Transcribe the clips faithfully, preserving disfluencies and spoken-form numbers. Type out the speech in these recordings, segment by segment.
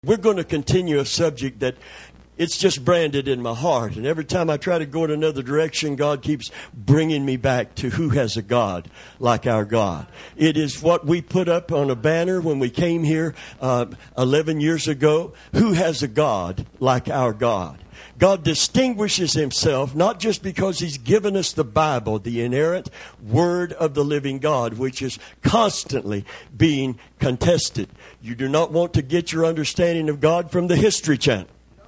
We're going to continue a subject that it's just branded in my heart. And every time I try to go in another direction, God keeps bringing me back to who has a God like our God. It is what we put up on a banner when we came here uh, eleven years ago. Who has a God like our God? God distinguishes himself not just because he's given us the Bible, the inerrant word of the living God, which is constantly being contested. You do not want to get your understanding of God from the History Channel.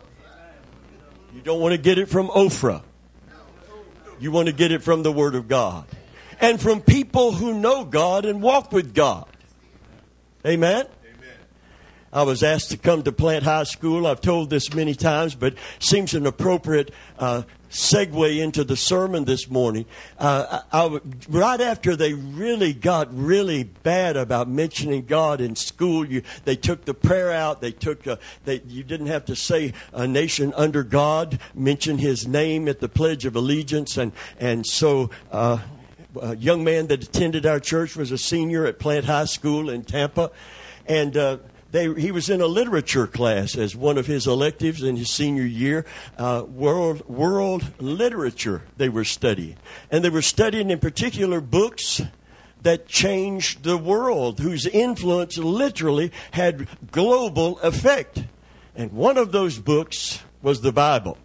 You don't want to get it from Oprah. You want to get it from the Word of God. And from people who know God and walk with God. Amen? I was asked to come to Plant High School. I've told this many times, but it seems an appropriate uh, segue into the sermon this morning. Uh, I, I, right after they really got really bad about mentioning God in school, you, they took the prayer out. They took uh, they, you didn't have to say a nation under God, mention His name at the Pledge of Allegiance, and and so. Uh, a young man that attended our church was a senior at Plant High School in Tampa, and. Uh, They, he was in a literature class as one of his electives in his senior year. Uh, world world literature they were studying. And they were studying in particular books that changed the world, whose influence literally had global effect. And one of those books was the Bible.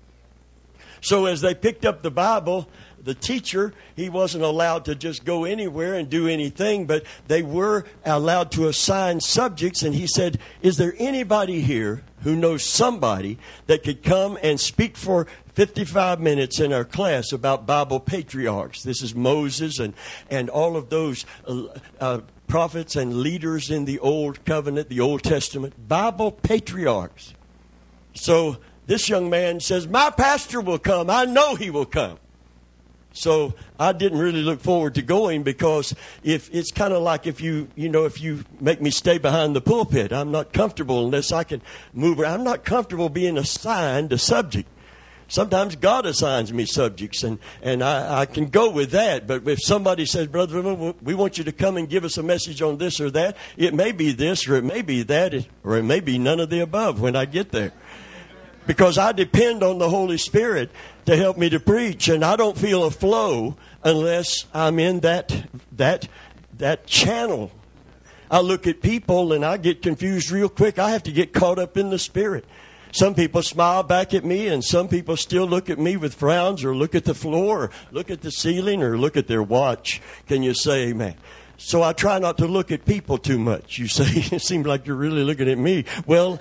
So as they picked up the Bible, the teacher, he wasn't allowed to just go anywhere and do anything, but they were allowed to assign subjects. And he said, is there anybody here who knows somebody that could come and speak for fifty-five minutes in our class about Bible patriarchs? This is Moses and, and all of those uh, uh, prophets and leaders in the Old Covenant, the Old Testament, Bible patriarchs. So this young man says, my pastor will come. I know he will come. So I didn't really look forward to going because if it's kind of like if you, you know, if you make me stay behind the pulpit, I'm not comfortable unless I can move around. I'm not comfortable being assigned a subject. Sometimes God assigns me subjects, and, and I, I can go with that. But if somebody says, Brother, we want you to come and give us a message on this or that, it may be this or it may be that, or it may be none of the above when I get there. Because I depend on the Holy Spirit to help me to preach, and I don't feel a flow unless I'm in that that that channel. I look at people and I get confused real quick. I have to get caught up in the Spirit. Some people smile back at me, and some people still look at me with frowns, or look at the floor, or look at the ceiling, or look at their watch. Can you say amen? So I try not to look at people too much. You say, it seems like you're really looking at me. Well,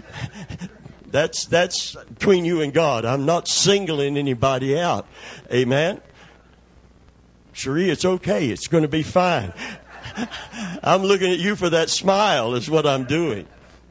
That's that's between you and God. I'm not singling anybody out. Amen? Cherie, it's okay. It's going to be fine. I'm looking at you for that smile is what I'm doing.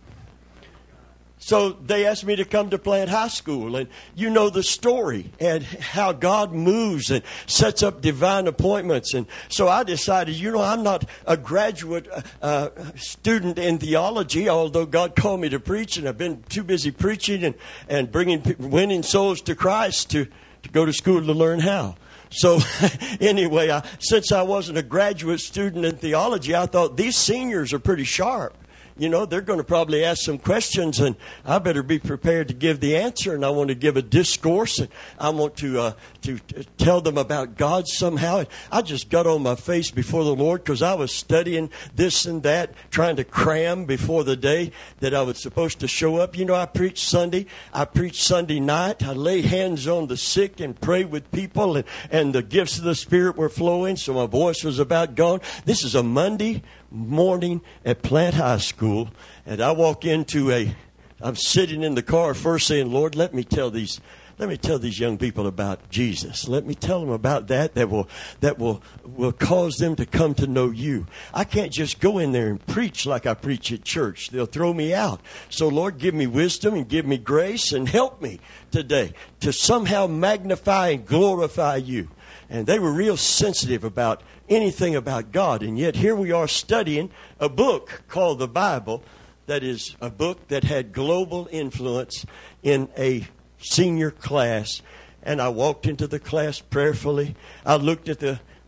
So they asked me to come to Plant High School, and you know the story and how God moves and sets up divine appointments. And so I decided, you know, I'm not a graduate uh, student in theology, although God called me to preach, and I've been too busy preaching and, and bringing winning souls to Christ to, to go to school to learn how. So anyway, I, since I wasn't a graduate student in theology, I thought these seniors are pretty sharp. You know, they're going to probably ask some questions, and I better be prepared to give the answer. And I want to give a discourse, and I want to uh, to, to tell them about God somehow. And I just got on my face before the Lord because I was studying this and that, trying to cram before the day that I was supposed to show up. You know, I preach Sunday. I preach Sunday night. I lay hands on the sick and pray with people, and, and the gifts of the Spirit were flowing, so my voice was about gone. This is a Monday morning at Plant High School, and I walk into a, I'm sitting in the car first saying, Lord, let me tell these, let me tell these young people about Jesus. Let me tell them about that, that will, that will, will cause them to come to know you. I can't just go in there and preach like I preach at church. They'll throw me out. So Lord, give me wisdom and give me grace and help me today to somehow magnify and glorify you. And they were real sensitive about anything about God. And yet here we are studying a book called the Bible that is a book that had global influence in a senior class. And I walked into the class prayerfully. I looked at the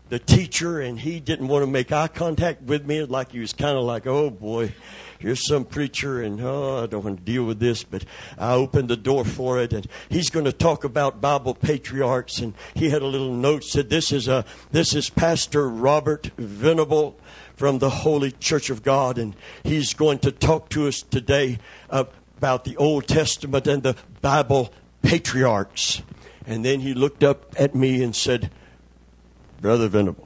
the teacher, and he didn't want to make eye contact with me. Like he was kind of like, oh boy, here's some preacher, and oh, I don't want to deal with this. But I opened the door for it, and he's going to talk about Bible patriarchs. And he had a little note, said, this is a this is Pastor Robert Venable from the Holy Church of God, and he's going to talk to us today uh, about the Old Testament and the Bible patriarchs. And then he looked up at me and said, Brother Venable.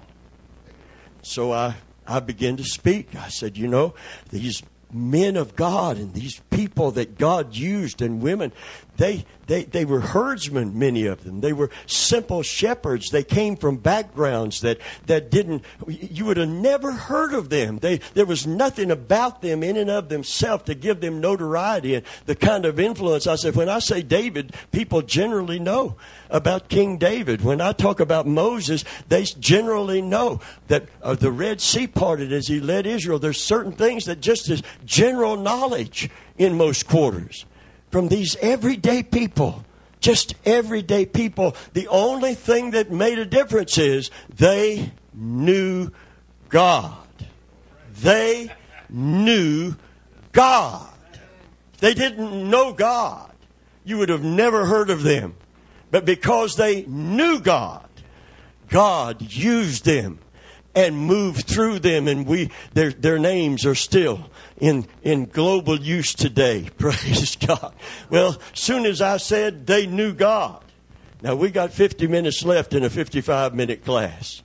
So I, I began to speak. I said, you know, these men of God and these people that God used and women, they, they, they were herdsmen, many of them. They were simple shepherds. They came from backgrounds that, that didn't, you would have never heard of them. They, there was nothing about them in and of themselves to give them notoriety and the kind of influence. I said, when I say David, people generally know about King David. When I talk about Moses, they generally know that uh, the Red Sea parted as he led Israel. There's certain things that just is general knowledge in most quarters. From these everyday people, just everyday people, the only thing that made a difference is they knew God. They knew God. If they didn't know God, you would have never heard of them. But because they knew God, God used them and moved through them, and we their their names are still in in global use today. Praise God. Well, soon as I said they knew God. Now we got fifty minutes left in a fifty-five minute class.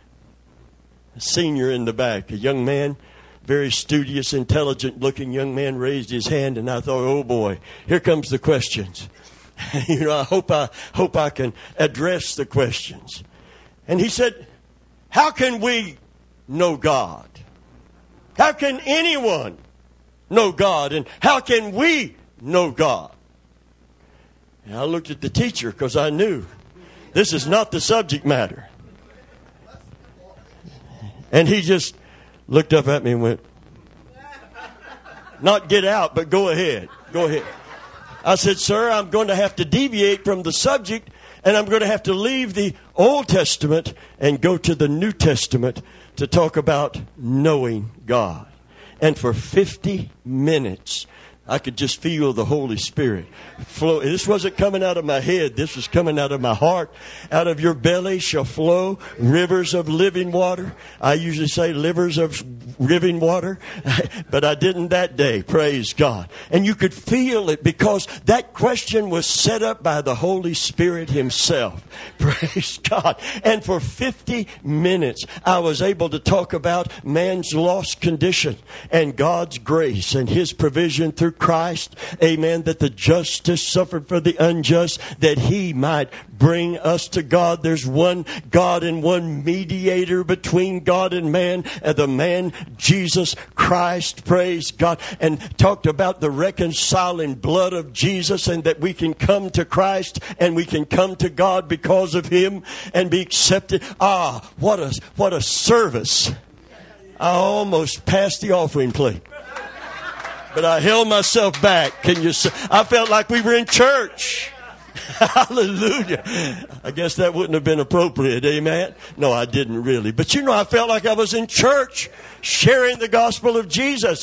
A senior in the back, a young man, very studious, intelligent looking young man, raised his hand, and I thought, oh boy, here comes the questions. You know, I hope I hope I can address the questions. And he said, how can we know God? How can anyone know God? And how can we know God? And I looked at the teacher because I knew this is not the subject matter. And he just looked up at me and went, not get out, but go ahead. Go ahead. I said, sir, I'm going to have to deviate from the subject, and I'm going to have to leave the Old Testament and go to the New Testament to talk about knowing God. And for fifty minutes, I could just feel the Holy Spirit flow. This wasn't coming out of my head. This was coming out of my heart. Out of your belly shall flow rivers of living water. I usually say livers of living water, but I didn't that day. Praise God. And you could feel it because that question was set up by the Holy Spirit himself. Praise God. And for fifty minutes, I was able to talk about man's lost condition and God's grace and his provision through Christ, amen, that the justice suffered for the unjust, that he might bring us to God. There's one God and one mediator between God and man, and the man Jesus Christ, praise God, and talked about the reconciling blood of Jesus, and that we can come to Christ and we can come to God because of him and be accepted. Ah, what a what a service. I almost passed the offering plate, but I held myself back. Can you say? I felt like we were in church. Hallelujah. I guess that wouldn't have been appropriate. Amen. No, I didn't really. But you know, I felt like I was in church sharing the gospel of Jesus.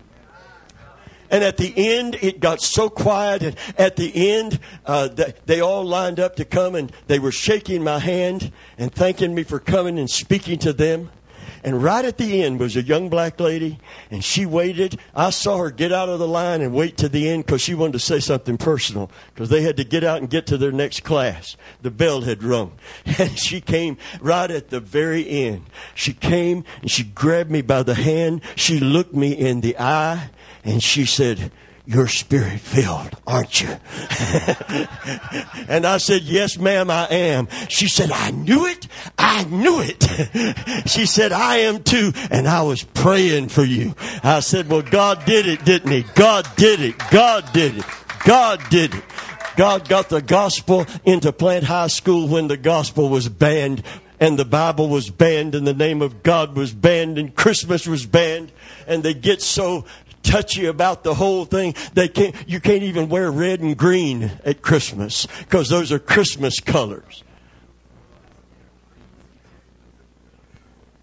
And at the end, it got so quiet. And at the end, uh, they, they all lined up to come, and they were shaking my hand and thanking me for coming and speaking to them. And right at the end was a young black lady, and she waited. I saw her get out of the line and wait to the end because she wanted to say something personal, because they had to get out and get to their next class. The bell had rung. And she came right at the very end. She came and she grabbed me by the hand. She looked me in the eye and she said, "You're spirit filled, aren't you?" And I said, "Yes, ma'am, I am." She said, "I knew it. I knew it." She said, "I am too. And I was praying for you." I said, "Well, God did it, didn't he? God did it. God did it. God did it." God got the gospel into Plant High School when the gospel was banned, and the Bible was banned, and the name of God was banned, and Christmas was banned. And they get so touchy about the whole thing. They can't, you can't even wear red and green at Christmas because those are Christmas colors.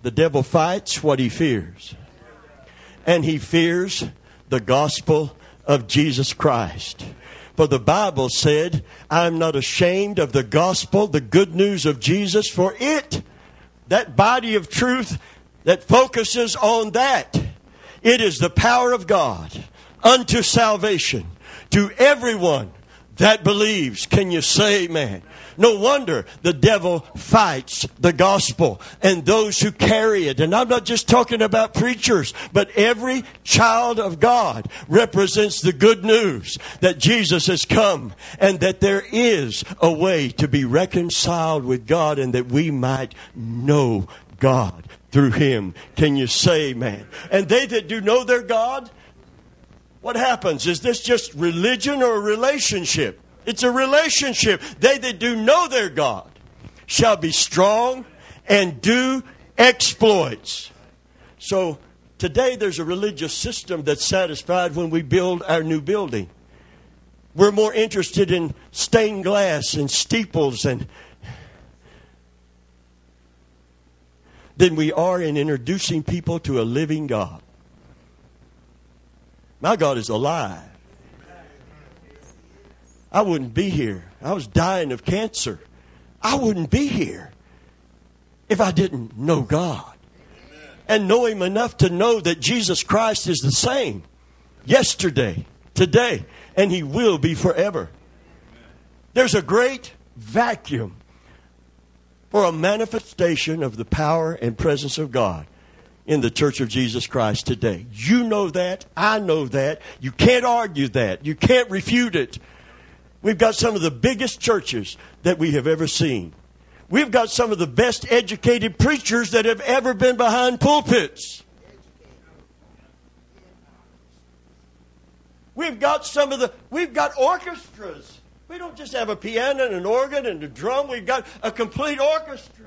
The devil fights what he fears. And he fears the gospel of Jesus Christ. For the Bible said, I'm not ashamed of the gospel, the good news of Jesus, for it, that body of truth that focuses on that, it is the power of God unto salvation to everyone that believes. Can you say amen? No wonder the devil fights the gospel and those who carry it. And I'm not just talking about preachers, but every child of God represents the good news that Jesus has come and that there is a way to be reconciled with God and that we might know God through Him. Can you say amen? And they that do know their God, what happens? Is this just religion or a relationship? It's a relationship. They that do know their God shall be strong and do exploits. So today there's a religious system that's satisfied when we build our new building. We're more interested in stained glass and steeples and than we are in introducing people to a living God. My God is alive. I wouldn't be here. I was dying of cancer. I wouldn't be here if I didn't know God. And know Him enough to know that Jesus Christ is the same yesterday, today, and He will be forever. There's a great vacuum for a manifestation of the power and presence of God in the Church of Jesus Christ today. You know that. I know that. You can't argue that. You can't refute it. We've got some of the biggest churches that we have ever seen. We've got some of the best educated preachers that have ever been behind pulpits. We've got some of the, we've got orchestras. We don't just have a piano and an organ and a drum. We've got a complete orchestra.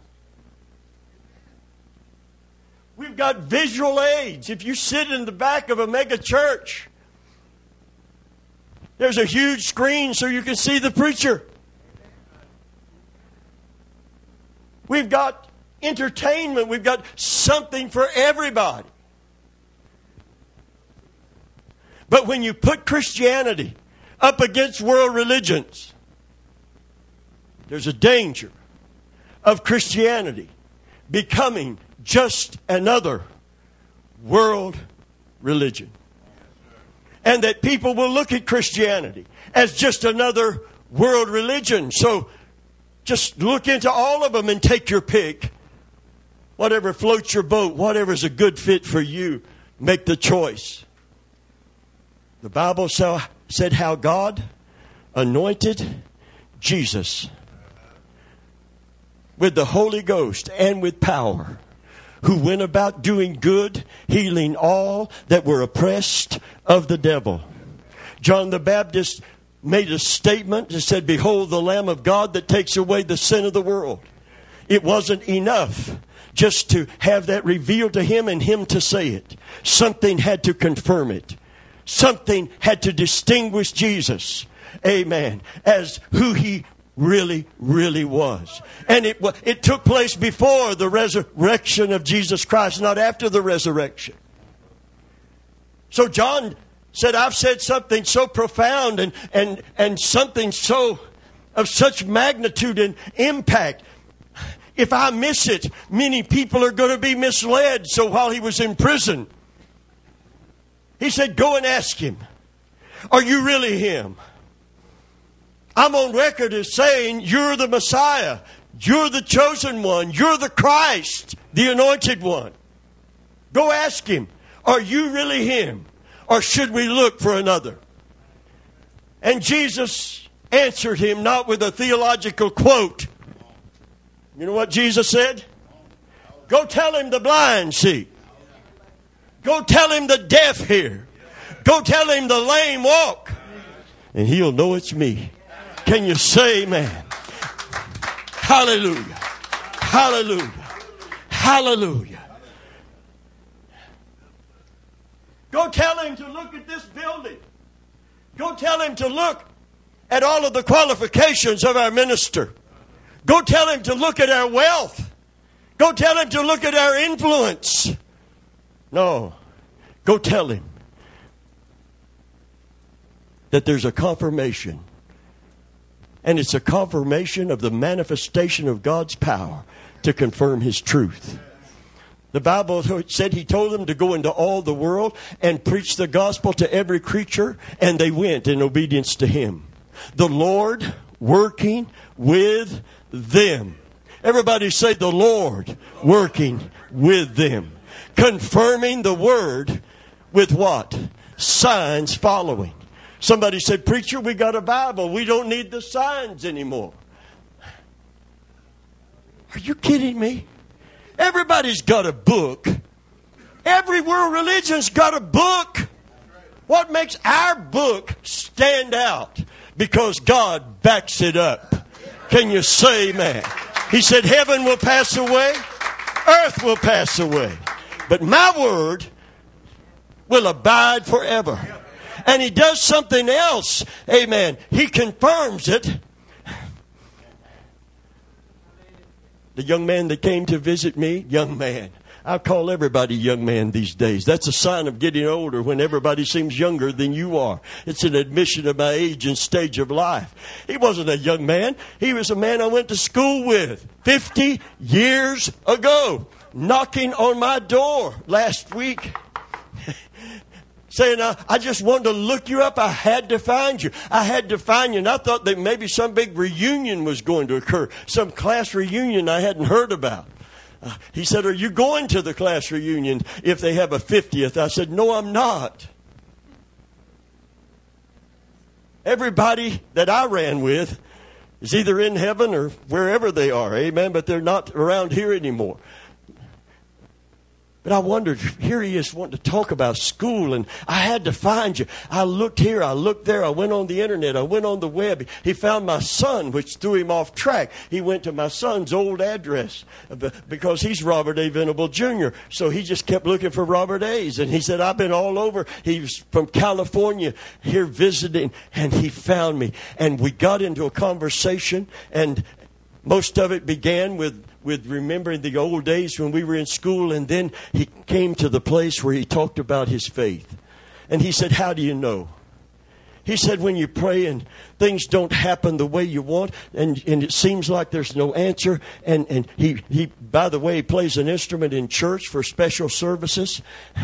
We've got visual aids. If you sit in the back of a mega church, there's a huge screen so you can see the preacher. We've got entertainment. We've got something for everybody. But when you put Christianity up against world religions, there's a danger of Christianity becoming just another world religion. And that people will look at Christianity as just another world religion. So just look into all of them and take your pick. Whatever floats your boat, whatever's a good fit for you, make the choice. The Bible said how God anointed Jesus with the Holy Ghost and with power, who went about doing good, healing all that were oppressed of the devil. John the Baptist made a statement that said, behold the Lamb of God that takes away the sin of the world. It wasn't enough just to have that revealed to him and him to say it. Something had to confirm it. Something had to distinguish Jesus, amen, as who He really, really was. And it, it took place before the resurrection of Jesus Christ, not after the resurrection. So John said, I've said something so profound and, and, and something so of such magnitude and impact. If I miss it, many people are going to be misled. So while he was in prison, he said, go and ask him, are you really him? I'm on record as saying, you're the Messiah. You're the chosen one. You're the Christ, the anointed one. Go ask him, are you really him? Or should we look for another? And Jesus answered him not with a theological quote. You know what Jesus said? Go tell him the blind see. Go tell him the deaf hear. Go tell him the lame walk. And he'll know it's me. Can you say amen? Hallelujah. Hallelujah. Hallelujah. Go tell him to look at this building. Go tell him to look at all of the qualifications of our minister. Go tell him to look at our wealth. Go tell him to look at our influence. No. Go tell him that there's a confirmation. And it's a confirmation of the manifestation of God's power to confirm His truth. The Bible said He told them to go into all the world and preach the gospel to every creature, and they went in obedience to Him. The Lord working with them. Everybody say, the Lord working with them. Confirming the word with what? Signs following. Somebody said, preacher, we got a Bible. We don't need the signs anymore. Are you kidding me? Everybody's got a book. Every world religion's got a book. What makes our book stand out? Because God backs it up. Can you say amen? He said, heaven will pass away, earth will pass away, but my word will abide forever. And He does something else. Amen. He confirms it. The young man that came to visit me, young man. I call everybody young man these days. That's a sign of getting older when everybody seems younger than you are. It's an admission of my age and stage of life. He wasn't a young man. He was a man I went to school with fifty years ago, knocking on my door last week. Saying, I, I just wanted to look you up. I had to find you. I had to find you. And I thought that maybe some big reunion was going to occur. Some class reunion I hadn't heard about. Uh, he said, are you going to the class reunion if they have a fiftieth? I said, no, I'm not. Everybody that I ran with is either in heaven or wherever they are. Amen. But they're not around here anymore. But I wondered, here he is wanting to talk about school, and I had to find you. I looked here, I looked there, I went on the internet, I went on the web. He found my son, which threw him off track. He went to my son's old address because he's Robert A. Venable Junior So he just kept looking for Robert A's. And he said, I've been all over. He was from California here visiting, and he found me. And we got into a conversation, and most of it began with with remembering the old days when we were in school, and then he came to the place where he talked about his faith. And he said, how do you know? He said, when you pray and things don't happen the way you want, and, and it seems like there's no answer, and, and he, he, by the way, he plays an instrument in church for special services.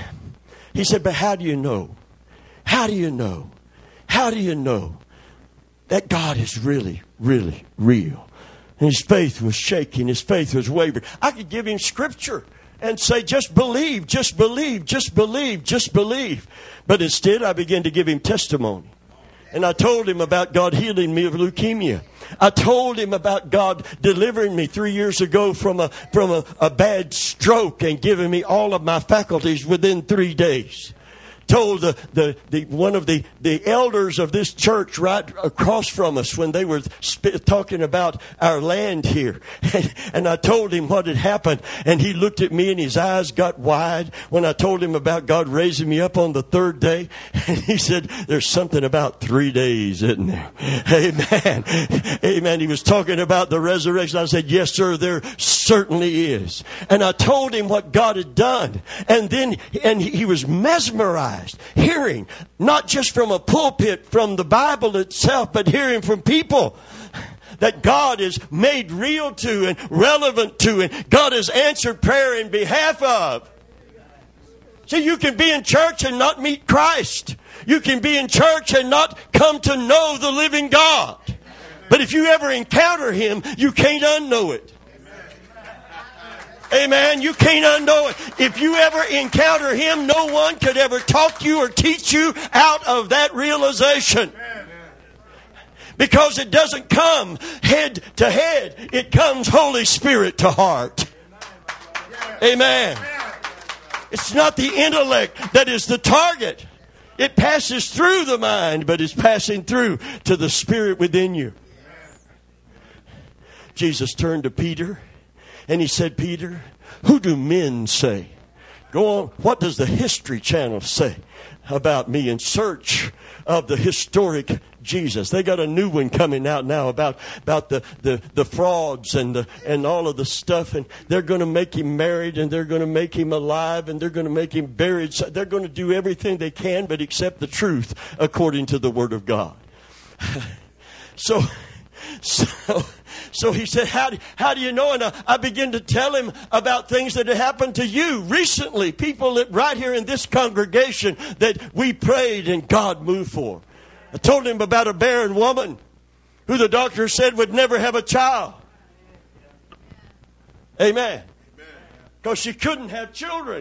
He said, but how do you know? How do you know? How do you know that God is really, really real? And his faith was shaking. His faith was wavering. I could give him scripture and say, just believe, just believe, just believe, just believe. But instead, I began to give him testimony. And I told him about God healing me of leukemia. I told him about God delivering me three years ago from a, from a, a bad stroke and giving me all of my faculties within three days. Told the, the, the one of the, the elders of this church right across from us when they were sp- talking about our land here. And, and I told him what had happened. And he looked at me and his eyes got wide when I told him about God raising me up on the third day. And he said, there's something about three days, isn't there? Amen. Amen. He was talking about the resurrection. I said, yes, sir, there certainly is. And I told him what God had done. And then and he, he was mesmerized. Hearing, not just from a pulpit, from the Bible itself, but hearing from people that God is made real to and relevant to, and God has answered prayer in behalf of. See, you can be in church and not meet Christ. You can be in church and not come to know the living God. But if you ever encounter Him, you can't unknow it. Amen. You can't unknow it. If you ever encounter Him, no one could ever talk you or teach you out of that realization. Because it doesn't come head to head. It comes Holy Spirit to heart. Amen. It's not the intellect that is the target. It passes through the mind, but it's passing through to the Spirit within you. Jesus turned to Peter. And he said, Peter, who do men say? Go on. What does the History Channel say about me? In search of the historic Jesus. They got a new one coming out now about, about the, the, the frauds and the, and all of the stuff. And they're going to make him married, and they're going to make him alive, and they're going to make him buried. So they're going to do everything they can but accept the truth according to the Word of God. So, so, so he said, how do, how do you know? And I, I began to tell him about things that had happened to you recently. People that right here in this congregation that we prayed and God moved for. I told him about a barren woman who the doctor said would never have a child. Amen. Because she couldn't have children.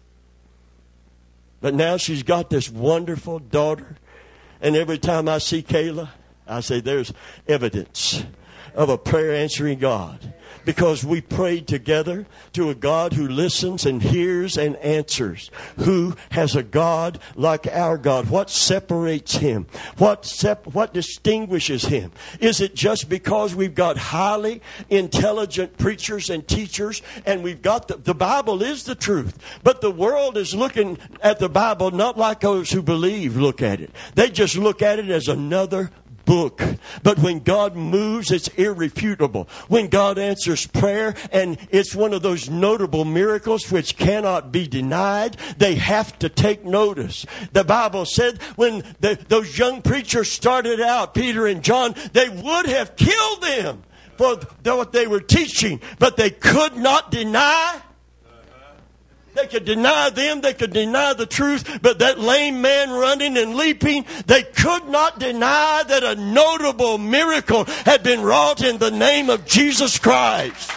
But now she's got this wonderful daughter. And every time I see Kayla, I say there's evidence of a prayer answering God. Because we prayed together to a God who listens and hears and answers. Who has a God like our God? What separates him? What sep- what distinguishes him? Is it just because we've got highly intelligent preachers and teachers, and we've got the, the Bible is the truth, but the world is looking at the Bible not like those who believe look at it. They just look at it as another book. But when God moves, it's irrefutable. When God answers prayer, and it's one of those notable miracles which cannot be denied, they have to take notice. The Bible said when the, those young preachers started out, Peter and John, they would have killed them for what they were teaching, but they could not deny. They could deny them. They could deny the truth. But that lame man running and leaping, they could not deny that a notable miracle had been wrought in the name of Jesus Christ.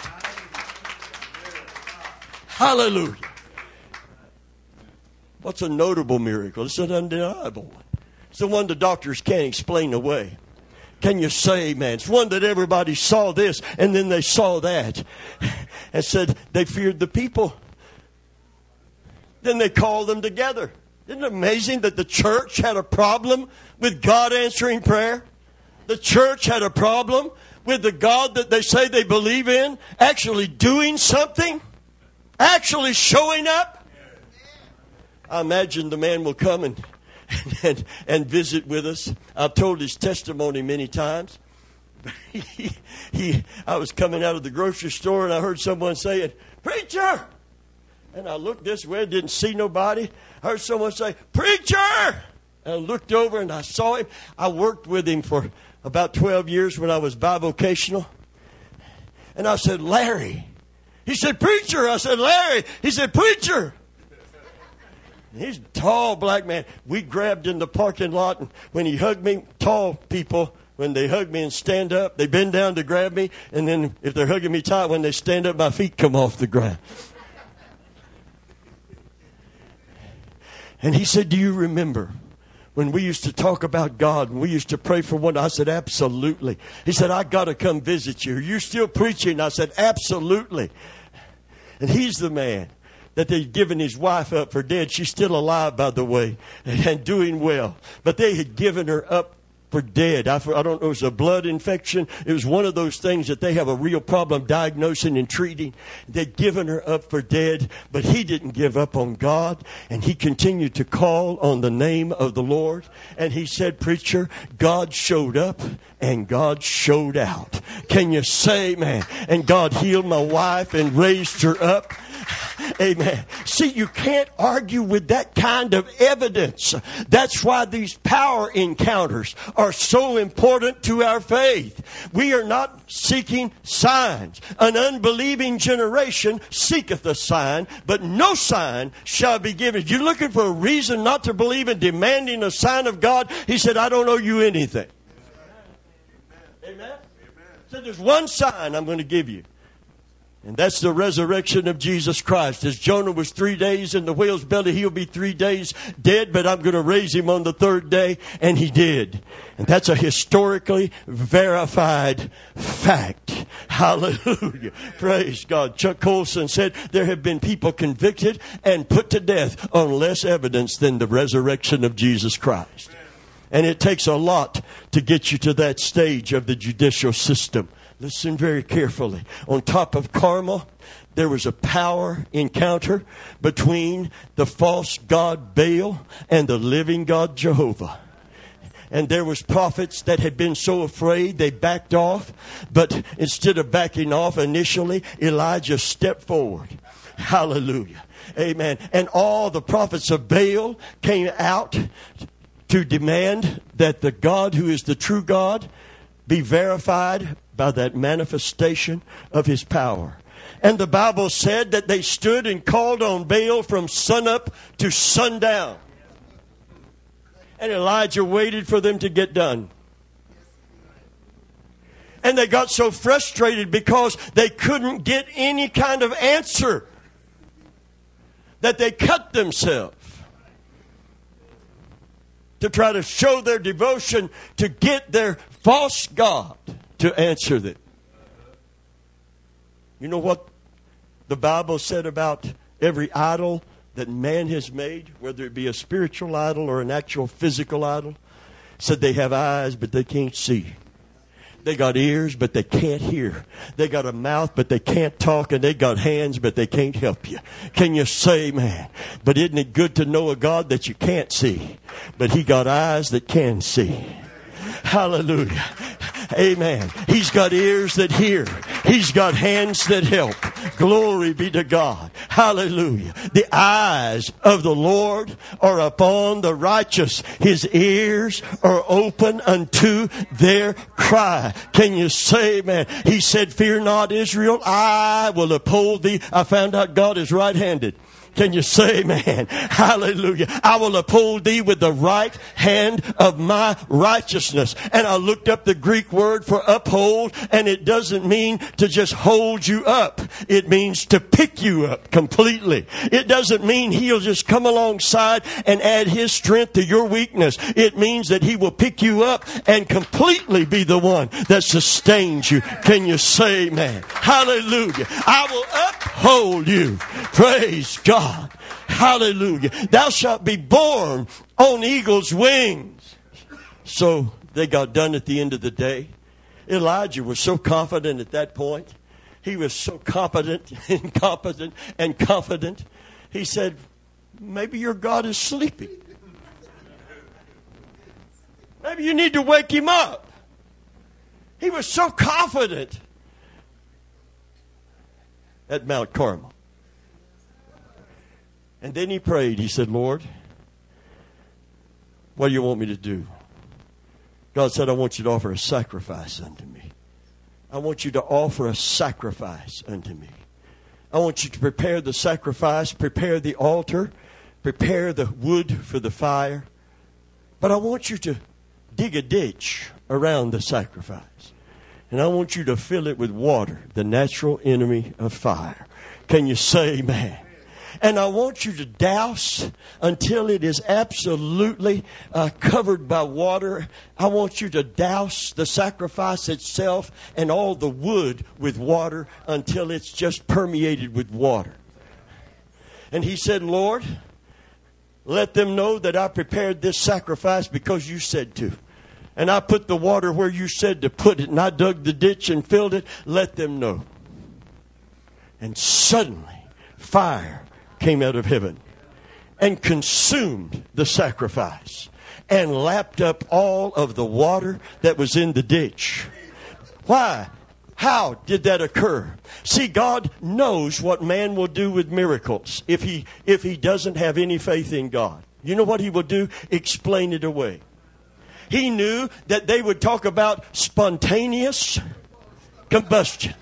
Hallelujah. What's a notable miracle? It's an undeniable one. It's the one the doctors can't explain away. Can you say, man? It's one that everybody saw this and then they saw that and said they feared the people. Then they called them together. Isn't it amazing that the church had a problem with God answering prayer? The church had a problem with the God that they say they believe in actually doing something, actually showing up. I imagine the man will come and, and, and visit with us. I've told his testimony many times. he, he, I was coming out of the grocery store and I heard someone saying, "Preacher!" And I looked this way, didn't see nobody. I heard someone say, "Preacher!" And I looked over and I saw him. I worked with him for about twelve years when I was bivocational. And I said, "Larry." He said, "Preacher." I said, "Larry." He said, "Preacher." And he's a tall black man. We grabbed in the parking lot, and when he hugged me, tall people, when they hug me and stand up, they bend down to grab me. And then if they're hugging me tight, when they stand up, my feet come off the ground. And he said, "Do you remember when we used to talk about God and we used to pray for one?" I said, "Absolutely." He said, "I got to come visit you. Are you still preaching?" I said, "Absolutely." And he's the man that they'd given his wife up for dead. She's still alive, by the way, and doing well. But they had given her up for dead. I, I don't know, it was a blood infection. It was one of those things that they have a real problem diagnosing and treating. They'd given her up for dead, but he didn't give up on God, and he continued to call on the name of the Lord. And he said, "Preacher, God showed up and God showed out." Can you say, man? And God healed my wife and raised her up. Amen. See, you can't argue with that kind of evidence. That's why these power encounters are so important to our faith. We are not seeking signs. An unbelieving generation seeketh a sign, but no sign shall be given. You're looking for a reason not to believe and demanding a sign of God. He said, "I don't owe you anything." Amen. Amen. So there's one sign I'm going to give you. And that's the resurrection of Jesus Christ. As Jonah was three days in the whale's belly, he'll be three days dead, but I'm going to raise him on the third day. And he did. And that's a historically verified fact. Hallelujah. Praise God. Chuck Colson said there have been people convicted and put to death on less evidence than the resurrection of Jesus Christ. And it takes a lot to get you to that stage of the judicial system. Listen very carefully. On top of Carmel, there was a power encounter between the false god Baal and the living God Jehovah. And there was prophets that had been so afraid they backed off. But instead of backing off initially, Elijah stepped forward. Hallelujah. Amen. And all the prophets of Baal came out to demand that the God who is the true God be verified by that manifestation of his power. And the Bible said that they stood and called on Baal from sunup to sundown. And Elijah waited for them to get done. And they got so frustrated because they couldn't get any kind of answer that they cut themselves to try to show their devotion to get their false god to answer them. You know what the Bible said about every idol that man has made, whether it be a spiritual idol or an actual physical idol? It said they have eyes, but they can't see. They got ears, but they can't hear. They got a mouth, but they can't talk. And they got hands, but they can't help you. Can you say, man? But isn't it good to know a God that you can't see, but he got eyes that can see? Hallelujah. Amen. He's got ears that hear. He's got hands that help. Glory be to God. Hallelujah. The eyes of the Lord are upon the righteous. His ears are open unto their cry. Can you say, man? He said, fear not, Israel. I will uphold thee. I found out God is right-handed. Can you say, man? Hallelujah. I will uphold thee with the right hand of my righteousness. And I looked up the Greek word for uphold, and it doesn't mean to just hold you up. It means to pick you up completely. It doesn't mean he'll just come alongside and add his strength to your weakness. It means that he will pick you up and completely be the one that sustains you. Can you say, man? Hallelujah. I will uphold you. Praise God. Hallelujah. Thou shalt be born on eagle's wings. So they got done at the end of the day. Elijah was so confident at that point. He was so competent and competent and confident. He said, maybe your God is sleeping. Maybe you need to wake him up. He was so confident at Mount Carmel. And then he prayed. He said, Lord, what do you want me to do? God said, I want you to offer a sacrifice unto me. I want you to offer a sacrifice unto me. I want you to prepare the sacrifice, prepare the altar, prepare the wood for the fire. But I want you to dig a ditch around the sacrifice. And I want you to fill it with water, the natural enemy of fire. Can you say amen? And I want you to douse until it is absolutely uh, covered by water. I want you to douse the sacrifice itself and all the wood with water until it's just permeated with water. And he said, Lord, let them know that I prepared this sacrifice because you said to. And I put the water where you said to put it. And I dug the ditch and filled it. Let them know. And suddenly, fire came out of heaven and consumed the sacrifice and lapped up all of the water that was in the ditch. Why? How did that occur? See, God knows what man will do with miracles if he if he doesn't have any faith in God. You know what he will do? Explain it away. He knew that they would talk about spontaneous combustion.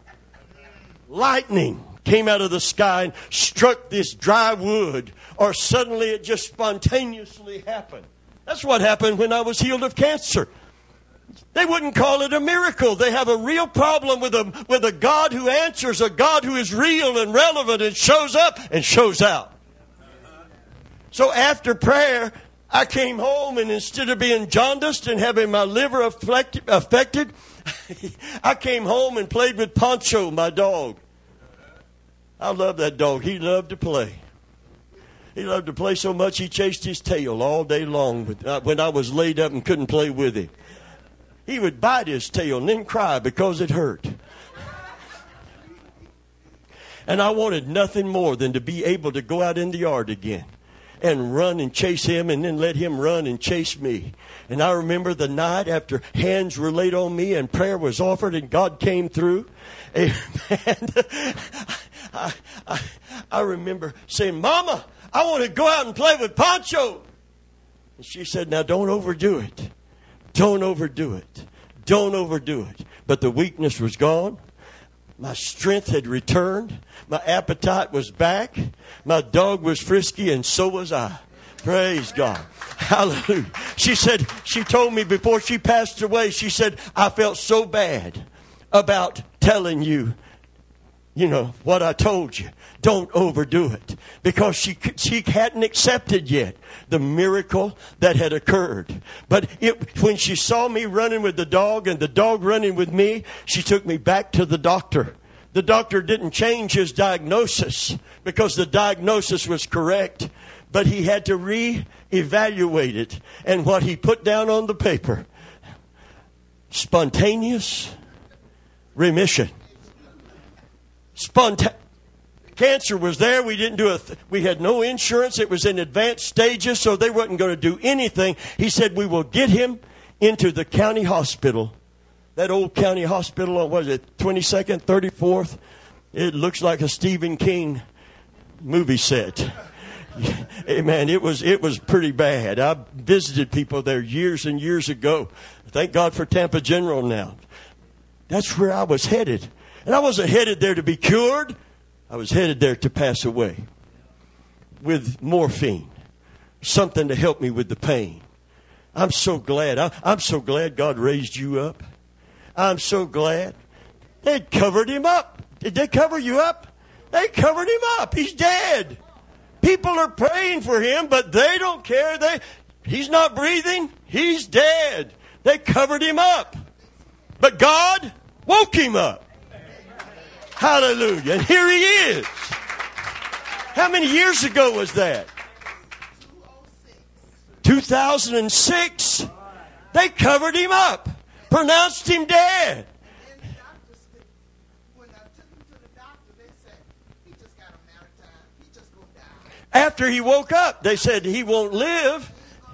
Lightning came out of the sky and struck this dry wood, or suddenly it just spontaneously happened. That's what happened when I was healed of cancer. They wouldn't call it a miracle. They have a real problem with a, with a God who answers, a God who is real and relevant and shows up and shows out. So after prayer, I came home, and instead of being jaundiced and having my liver affected, affected I came home and played with Poncho, my dog. I love that dog. He loved to play. He loved to play so much he chased his tail all day long when I was laid up and couldn't play with him. He would bite his tail and then cry because it hurt. And I wanted nothing more than to be able to go out in the yard again and run and chase him and then let him run and chase me. And I remember the night after hands were laid on me and prayer was offered and God came through. And I, I, I remember saying, Mama, I want to go out and play with Pancho. And she said, now don't overdo it. Don't overdo it. Don't overdo it. But the weakness was gone. My strength had returned. My appetite was back. My dog was frisky, and so was I. Praise God. Hallelujah. She said, she told me before she passed away, she said, I felt so bad about telling you, you know, what I told you. Don't overdo it. Because she she hadn't accepted yet the miracle that had occurred. But it, when she saw me running with the dog and the dog running with me, she took me back to the doctor. The doctor didn't change his diagnosis because the diagnosis was correct. But he had to re-evaluate it. And what he put down on the paper, spontaneous remission. Spontaneous. Cancer was there. We didn't do a. Th- we had no insurance. It was in advanced stages, so they weren't going to do anything. He said, we will get him into the county hospital. That old county hospital on, what is it, twenty-second, thirty-fourth? It looks like a Stephen King movie set. Hey, man, it was, it was pretty bad. I visited people there years and years ago. Thank God for Tampa General now. That's where I was headed. And I wasn't headed there to be cured. I was headed there to pass away with morphine, something to help me with the pain. I'm so glad. I, I'm so glad God raised you up. I'm so glad. They covered him up. Did they cover you up? They covered him up. He's dead. People are praying for him, but they don't care. They, he's not breathing. He's dead. They covered him up. But God woke him up. Hallelujah. And here he is. How many years ago was that? two thousand six. They covered him up. Pronounced him dead. After he woke up, they said he won't live.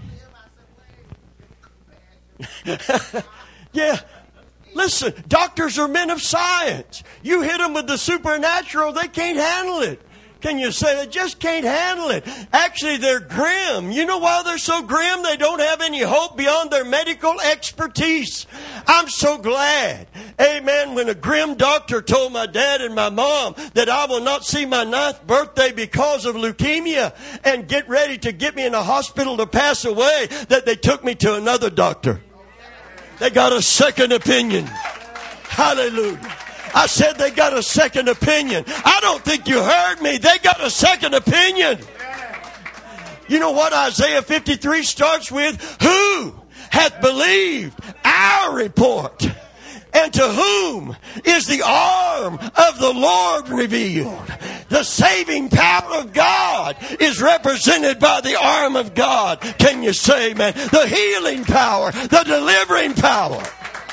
Yeah. Listen, doctors are men of science. You hit them with the supernatural, they can't handle it. Can you say they just can't handle it? Actually, they're grim. You know why they're so grim? They don't have any hope beyond their medical expertise. I'm so glad. Amen. When a grim doctor told my dad and my mom that I will not see my ninth birthday because of leukemia and get ready to get me in a hospital to pass away, that they took me to another doctor. They got a second opinion. Hallelujah. I said they got a second opinion. I don't think you heard me. They got a second opinion. You know what Isaiah fifty-three starts with? Who hath believed our report? And to whom is the arm of the Lord revealed? The saving power of God is represented by the arm of God. Can you say, man? The healing power, the delivering power.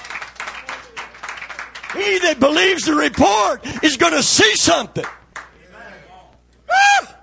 He that believes the report is going to see something. Ah!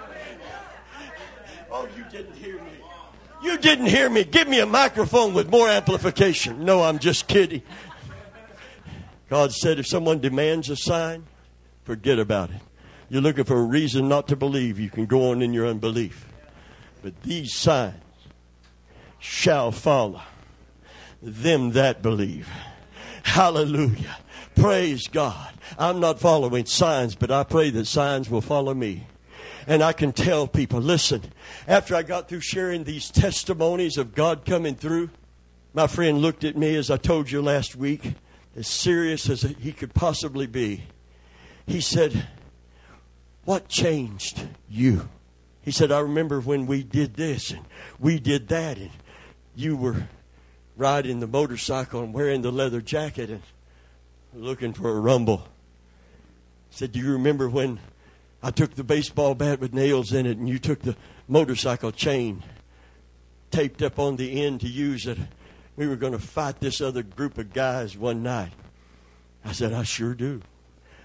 Oh, you didn't hear me. You didn't hear me. Give me a microphone with more amplification. No, I'm just kidding. God said if someone demands a sign, forget about it. You're looking for a reason not to believe, you can go on in your unbelief. But these signs shall follow them that believe. Hallelujah. Praise God. I'm not following signs, but I pray that signs will follow me. And I can tell people, listen, after I got through sharing these testimonies of God coming through, my friend looked at me, as I told you last week, as serious as he could possibly be. He said, what changed you? He said, I remember when we did this and we did that, and you were riding the motorcycle and wearing the leather jacket and looking for a rumble. He said, do you remember when I took the baseball bat with nails in it and you took the motorcycle chain taped up on the end to use it? We were going to fight this other group of guys one night. I said, I sure do.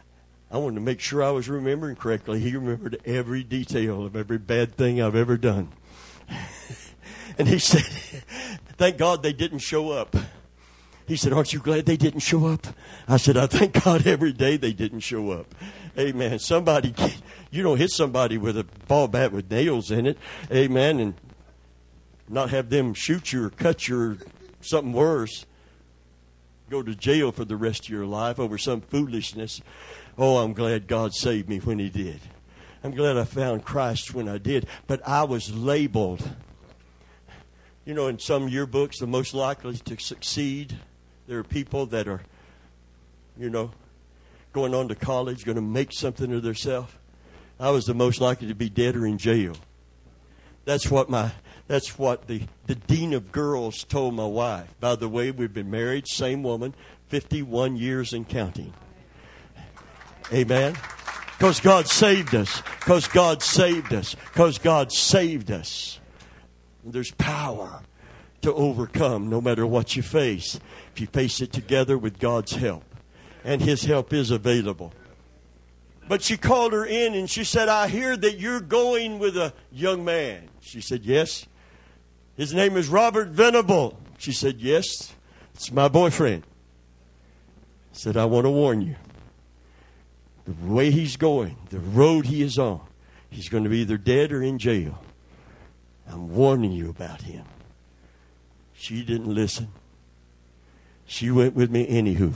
I wanted to make sure I was remembering correctly. He remembered every detail of every bad thing I've ever done. And he said, thank God they didn't show up. He said, aren't you glad they didn't show up? I said, I thank God every day they didn't show up. Amen. Somebody, you don't hit somebody with a ball bat with nails in it. Amen. And not have them shoot you or cut you or something worse. Go to jail for the rest of your life over some foolishness. Oh, I'm glad God saved me when he did. I'm glad I found Christ when I did. But I was labeled. You know, in some yearbooks, the most likely to succeed, there are people that are, you know, going on to college, going to make something of themselves. I was the most likely to be dead or in jail. That's what my that's what the, the dean of girls told my wife. By the way, we've been married, same woman, fifty-one years and counting. Amen. Because God saved us. Because God saved us. Because God saved us. And there's power to overcome no matter what you face. If you face it together with God's help. And his help is available. But she called her in and she said, I hear that you're going with a young man. She said, yes. His name is Robert Venable. She said, yes, it's my boyfriend. I said, I want to warn you. The way he's going, the road he is on, he's going to be either dead or in jail. I'm warning you about him. She didn't listen. She went with me anywho.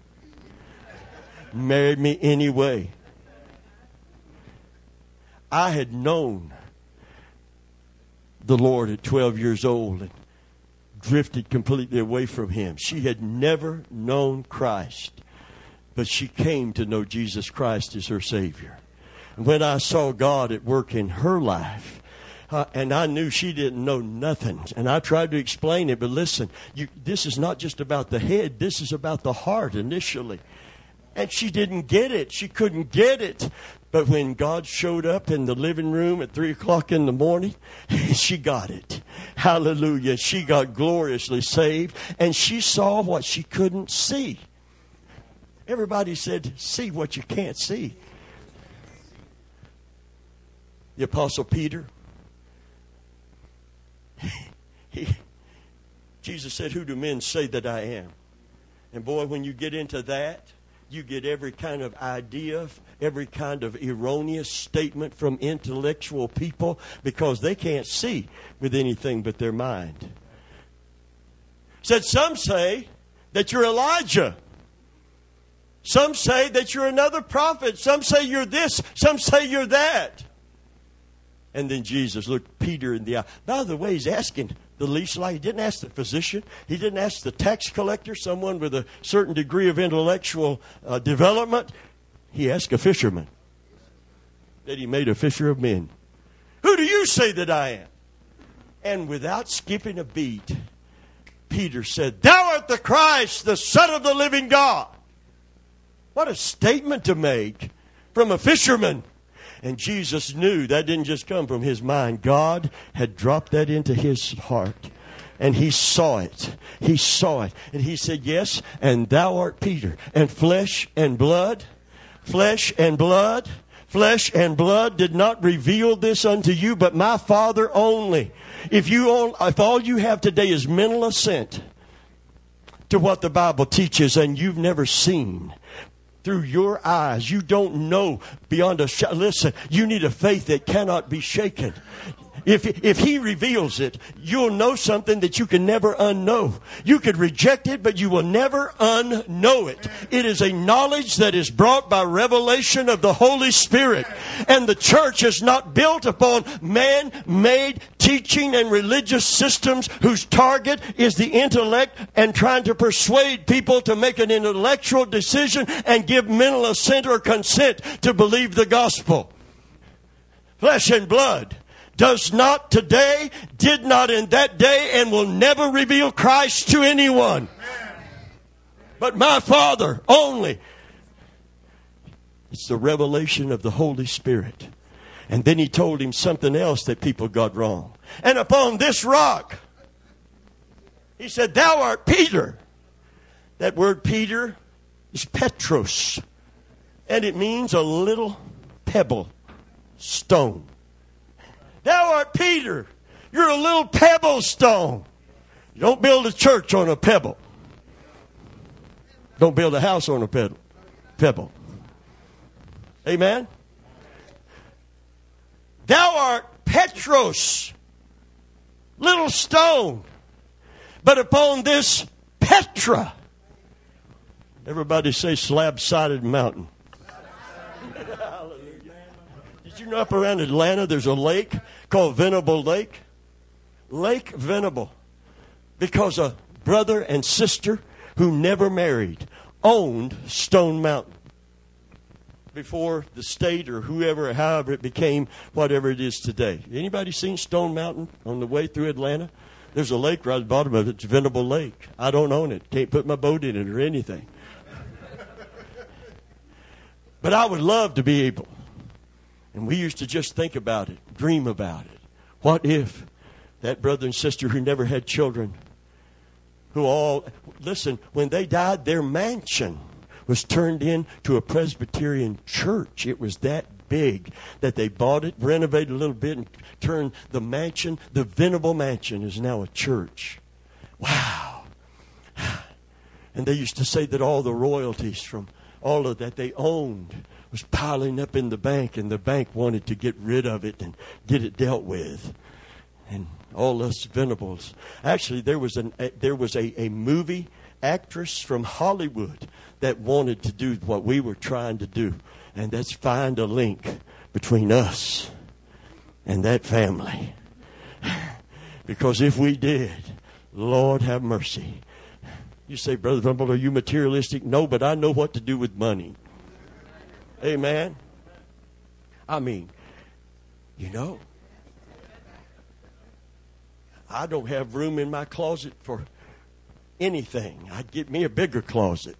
Married me anyway. I had known the Lord at twelve years old and drifted completely away from him. She had never known Christ, but she came to know Jesus Christ as her Savior. And when I saw God at work in her life, uh, and I knew she didn't know nothing, and I tried to explain it, but listen, you, this is not just about the head, this is about the heart initially. And she didn't get it. She couldn't get it. But when God showed up in the living room at three o'clock in the morning, she got it. Hallelujah. She got gloriously saved. And she saw what she couldn't see. Everybody said, see what you can't see. The Apostle Peter. He, Jesus said, who do men say that I am? And boy, when you get into that, you get every kind of idea, every kind of erroneous statement from intellectual people because they can't see with anything but their mind. Said some say that you're Elijah. Some say that you're another prophet. Some say you're this. Some say you're that. And then Jesus looked Peter in the eye. By the way, he's asking the least like. He didn't ask the physician. He didn't ask the tax collector, someone with a certain degree of intellectual uh, development. He asked a fisherman. That he made a fisher of men. Who do you say that I am? And without skipping a beat, Peter said, thou art the Christ, the Son of the living God. What a statement to make from a fisherman. And Jesus knew that didn't just come from his mind. God had dropped that into his heart. And he saw it. He saw it. And he said, yes, and thou art Peter. And flesh and blood, flesh and blood, flesh and blood did not reveal this unto you, but my Father only. If you own, if all you have today is mental assent to what the Bible teaches and you've never seen through your eyes, you don't know beyond a shadow. Listen, you need a faith that cannot be shaken. If, if he reveals it, you'll know something that you can never unknow. You could reject it, but you will never unknow it. It is a knowledge that is brought by revelation of the Holy Spirit. And the church is not built upon man-made teaching and religious systems whose target is the intellect and trying to persuade people to make an intellectual decision and give mental assent or consent to believe the gospel. Flesh and blood does not today, did not in that day, and will never reveal Christ to anyone. But my Father only. It's the revelation of the Holy Spirit. And then he told him something else that people got wrong. And upon this rock, he said, thou art Peter. That word Peter is Petros. And it means a little pebble stone. Thou art Peter. You're a little pebble stone. You don't build a church on a pebble. Don't build a house on a pebble. Pebble. Amen? Thou art Petros, little stone. But upon this Petra. Everybody say slab-sided mountain. Did you know up around Atlanta there's a lake called Venable Lake? Lake Venable. Because a brother and sister who never married owned Stone Mountain before the state or whoever, however it became whatever it is today. Anybody seen Stone Mountain on the way through Atlanta? There's a lake right at the bottom of it. It's Venable Lake. I don't own it. Can't put my boat in it or anything. But I would love to be able. And we used to just think about it, dream about it. What if that brother and sister who never had children, who all, listen, when they died, their mansion was turned into a Presbyterian church. It was that big that they bought it, renovated a little bit, and turned the mansion, the Venable Mansion is now a church. Wow. And they used to say that all the royalties from all of that they owned was piling up in the bank, and the bank wanted to get rid of it and get it dealt with. And all us Venables. Actually, there was an a, there was a, a movie actress from Hollywood that wanted to do what we were trying to do, and that's find a link between us and that family. Because if we did, Lord have mercy. You say, Brother Venable, are you materialistic? No, but I know what to do with money. Amen. I mean, you know, I don't have room in my closet for anything. I'd get me a bigger closet.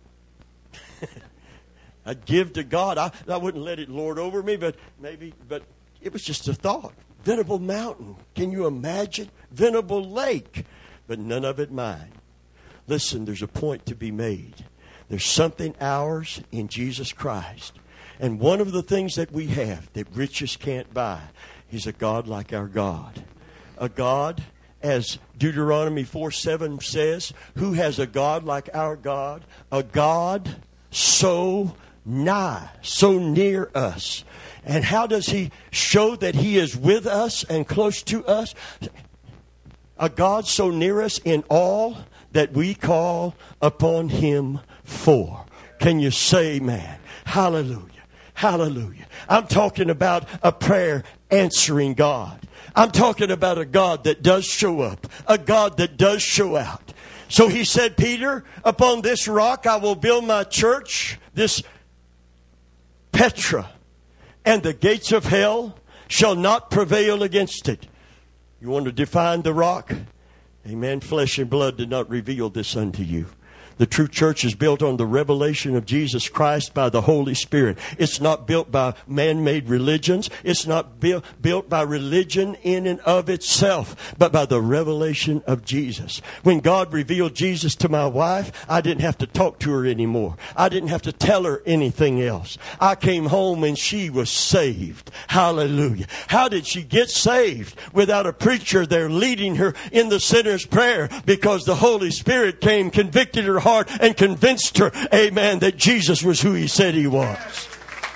I'd give to God. I, I wouldn't let it lord over me, but maybe, but it was just a thought. Venable Mountain. Can you imagine? Venable Lake. But none of it mine. Listen, there's a point to be made. There's something ours in Jesus Christ. And one of the things that we have that riches can't buy is a God like our God. A God, as Deuteronomy four seven says, who has a God like our God? A God so nigh, so near us. And how does He show that He is with us and close to us? A God so near us in all that we call upon Him for. Can you say amen? Hallelujah. Hallelujah. I'm talking about a prayer answering God. I'm talking about a God that does show up. A God that does show out. So He said, Peter, upon this rock I will build my church, this Petra, and the gates of hell shall not prevail against it. You want to define the rock? Amen. Flesh and blood did not reveal this unto you. The true church is built on the revelation of Jesus Christ by the Holy Spirit. It's not built by man-made religions. It's not built, built by religion in and of itself, but by the revelation of Jesus. When God revealed Jesus to my wife, I didn't have to talk to her anymore. I didn't have to tell her anything else. I came home and she was saved. Hallelujah. How did she get saved? Without a preacher there leading her in the sinner's prayer, because the Holy Spirit came, convicted her heart, and convinced her, amen, that Jesus was who He said He was.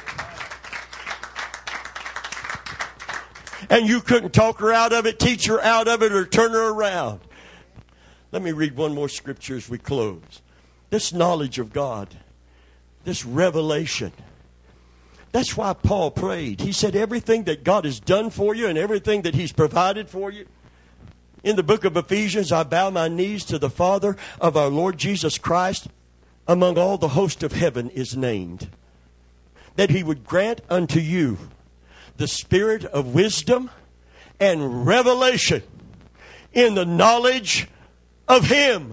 And you couldn't talk her out of it, teach her out of it, or turn her around. Let me read one more scripture as we close. This knowledge of God, this revelation, that's why Paul prayed. He said everything that God has done for you and everything that He's provided for you. In the book of Ephesians, I bow my knees to the Father of our Lord Jesus Christ, among all the host of heaven is named, that He would grant unto you the spirit of wisdom and revelation in the knowledge of Him,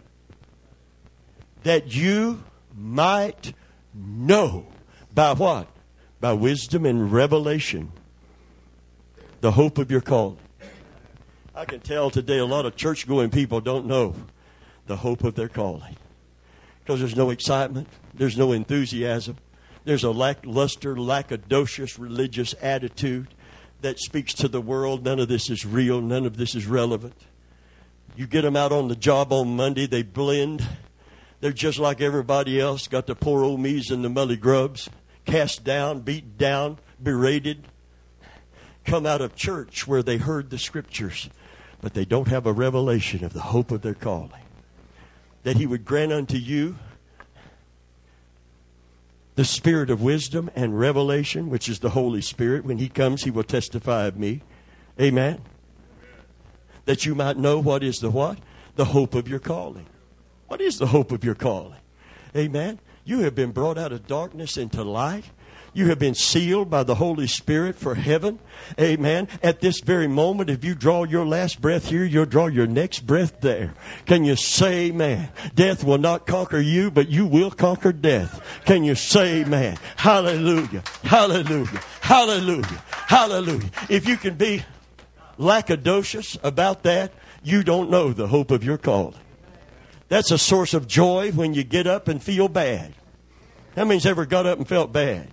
that you might know by what? By wisdom and revelation, the hope of your calling. I can tell today a lot of church-going people don't know the hope of their calling. Because there's no excitement. There's no enthusiasm. There's a lackluster, lackadaicious religious attitude that speaks to the world. None of this is real. None of this is relevant. You get them out on the job on Monday, they blend. They're just like everybody else. Got the poor old me's and the mully grubs. Cast down, beat down, berated. Come out of church where they heard the Scriptures, but they don't have a revelation of the hope of their calling. That He would grant unto you the spirit of wisdom and revelation, which is the Holy Spirit. When He comes, He will testify of me. Amen. That you might know what is the what? The hope of your calling. What is the hope of your calling? Amen. You have been brought out of darkness into light. You have been sealed by the Holy Spirit for heaven. Amen. At this very moment, if you draw your last breath here, you'll draw your next breath there. Can you say amen? Death will not conquer you, but you will conquer death. Can you say amen? Hallelujah. Hallelujah. Hallelujah. Hallelujah. If you can be lackadaicious about that, you don't know the hope of your calling. That's a source of joy when you get up and feel bad. How many's ever got up and felt bad?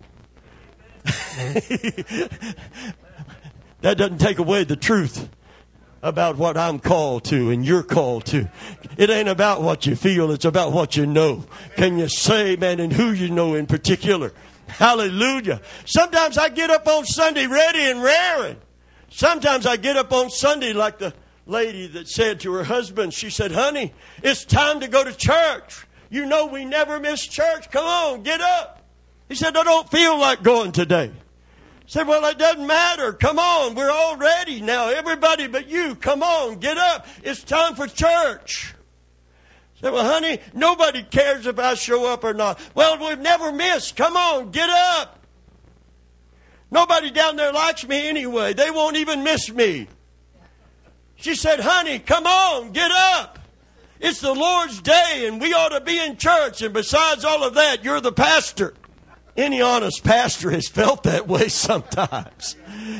That doesn't take away the truth about what I'm called to and you're called to. It ain't about what you feel, it's about what you know. Can you say, man, and who you know in particular? Hallelujah. Sometimes I get up on Sunday ready and raring. Sometimes I get up on Sunday like the lady that said to her husband, she said, honey, it's time to go to church. You know we never miss church. Come on, get up. He said, I don't feel like going today. I said, well, it doesn't matter. Come on, we're all ready now. Everybody but you, come on, get up. It's time for church. I said, well, honey, nobody cares if I show up or not. Well, we've never missed. Come on, get up. Nobody down there likes me anyway. They won't even miss me. She said, honey, come on, get up. It's the Lord's day and we ought to be in church. And besides all of that, you're the pastor. Any honest pastor has felt that way sometimes.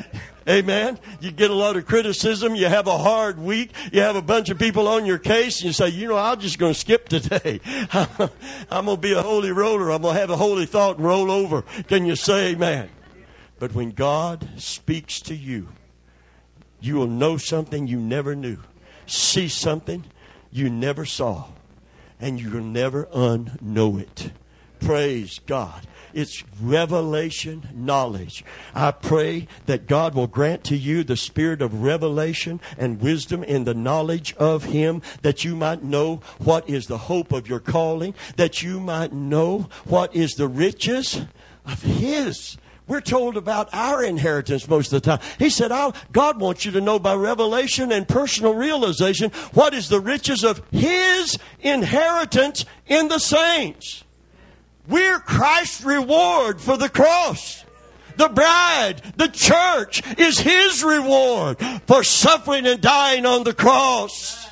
Amen. You get a lot of criticism. You have a hard week. You have a bunch of people on your case. And you say, you know, I'm just going to skip today. I'm going to be a holy roller. I'm going to have a holy thought and roll over. Can you say amen? But when God speaks to you, you will know something you never knew. See something you never saw. And you will never unknow it. Praise God. It's revelation knowledge. I pray that God will grant to you the spirit of revelation and wisdom in the knowledge of Him, that you might know what is the hope of your calling, that you might know what is the riches of His. We're told about our inheritance most of the time. He said, I'll, God wants you to know by revelation and personal realization what is the riches of His inheritance in the saints. We're Christ's reward for the cross. The bride, the church, is His reward for suffering and dying on the cross.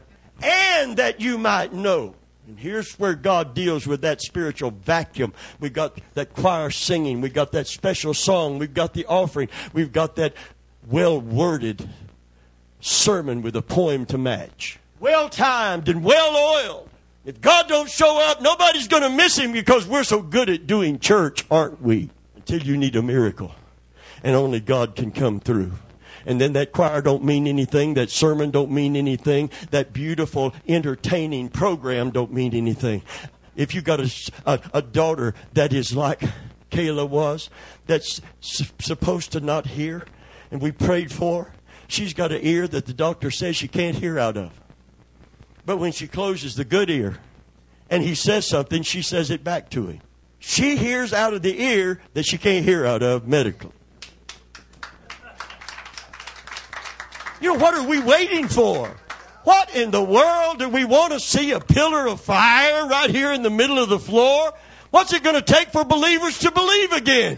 And that you might know. And here's where God deals with that spiritual vacuum. We've got that choir singing. We've got that special song. We've got the offering. We've got that well-worded sermon with a poem to match. Well-timed and well-oiled. If God don't show up, nobody's going to miss Him because we're so good at doing church, aren't we? Until you need a miracle. And only God can come through. And then that choir don't mean anything. That sermon don't mean anything. That beautiful, entertaining program don't mean anything. If you got a, a, a daughter that is like Kayla was, that's s- supposed to not hear, and we prayed for her, she's got an ear that the doctor says she can't hear out of. But when she closes the good ear and he says something, she says it back to him. She hears out of the ear that she can't hear out of medically. You know, what are we waiting for? What in the world do we want to see a pillar of fire right here in the middle of the floor? What's it going to take for believers to believe again?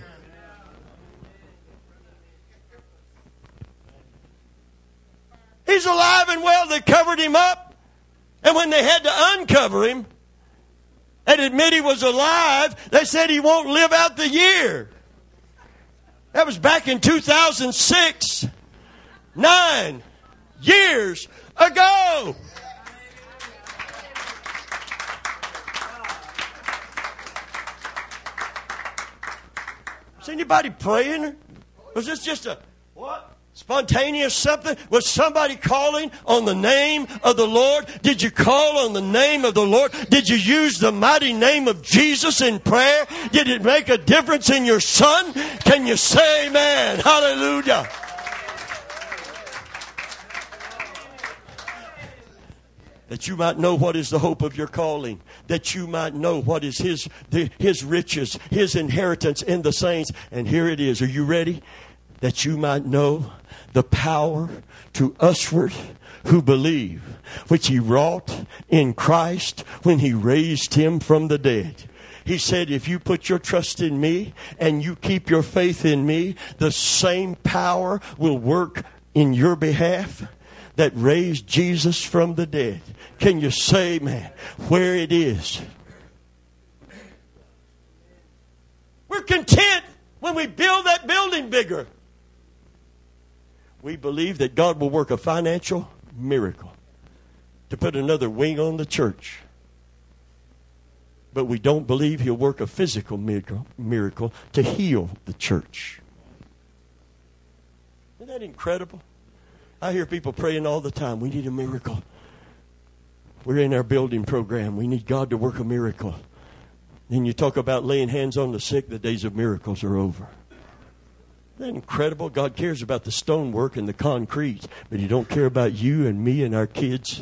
He's alive and well. They covered him up. And when they had to uncover him and admit he was alive, they said he won't live out the year. That was back in two thousand six. Nine years ago. Is anybody praying? Was this just a what? Spontaneous something? Was somebody calling on the name of the Lord? Did you call on the name of the Lord? Did you use the mighty name of Jesus in prayer? Did it make a difference in your son? Can you say amen? Hallelujah. That you might know what is the hope of your calling. That you might know what is his, the, his riches, his inheritance in the saints. And here it is. Are you ready? That you might know the power to usward who believe, which he wrought in Christ when he raised him from the dead. He said, if you put your trust in me and you keep your faith in me, the same power will work in your behalf that raised Jesus from the dead. Can you say, man, where it is? We're content when we build that building bigger. We believe that God will work a financial miracle to put another wing on the church. But we don't believe he'll work a physical miracle, miracle to heal the church. Isn't that incredible? I hear people praying all the time. We need a miracle. We're in our building program. We need God to work a miracle. Then you talk about laying hands on the sick, the days of miracles are over. Isn't that incredible? God cares about the stonework and the concrete, but he don't care about you and me and our kids.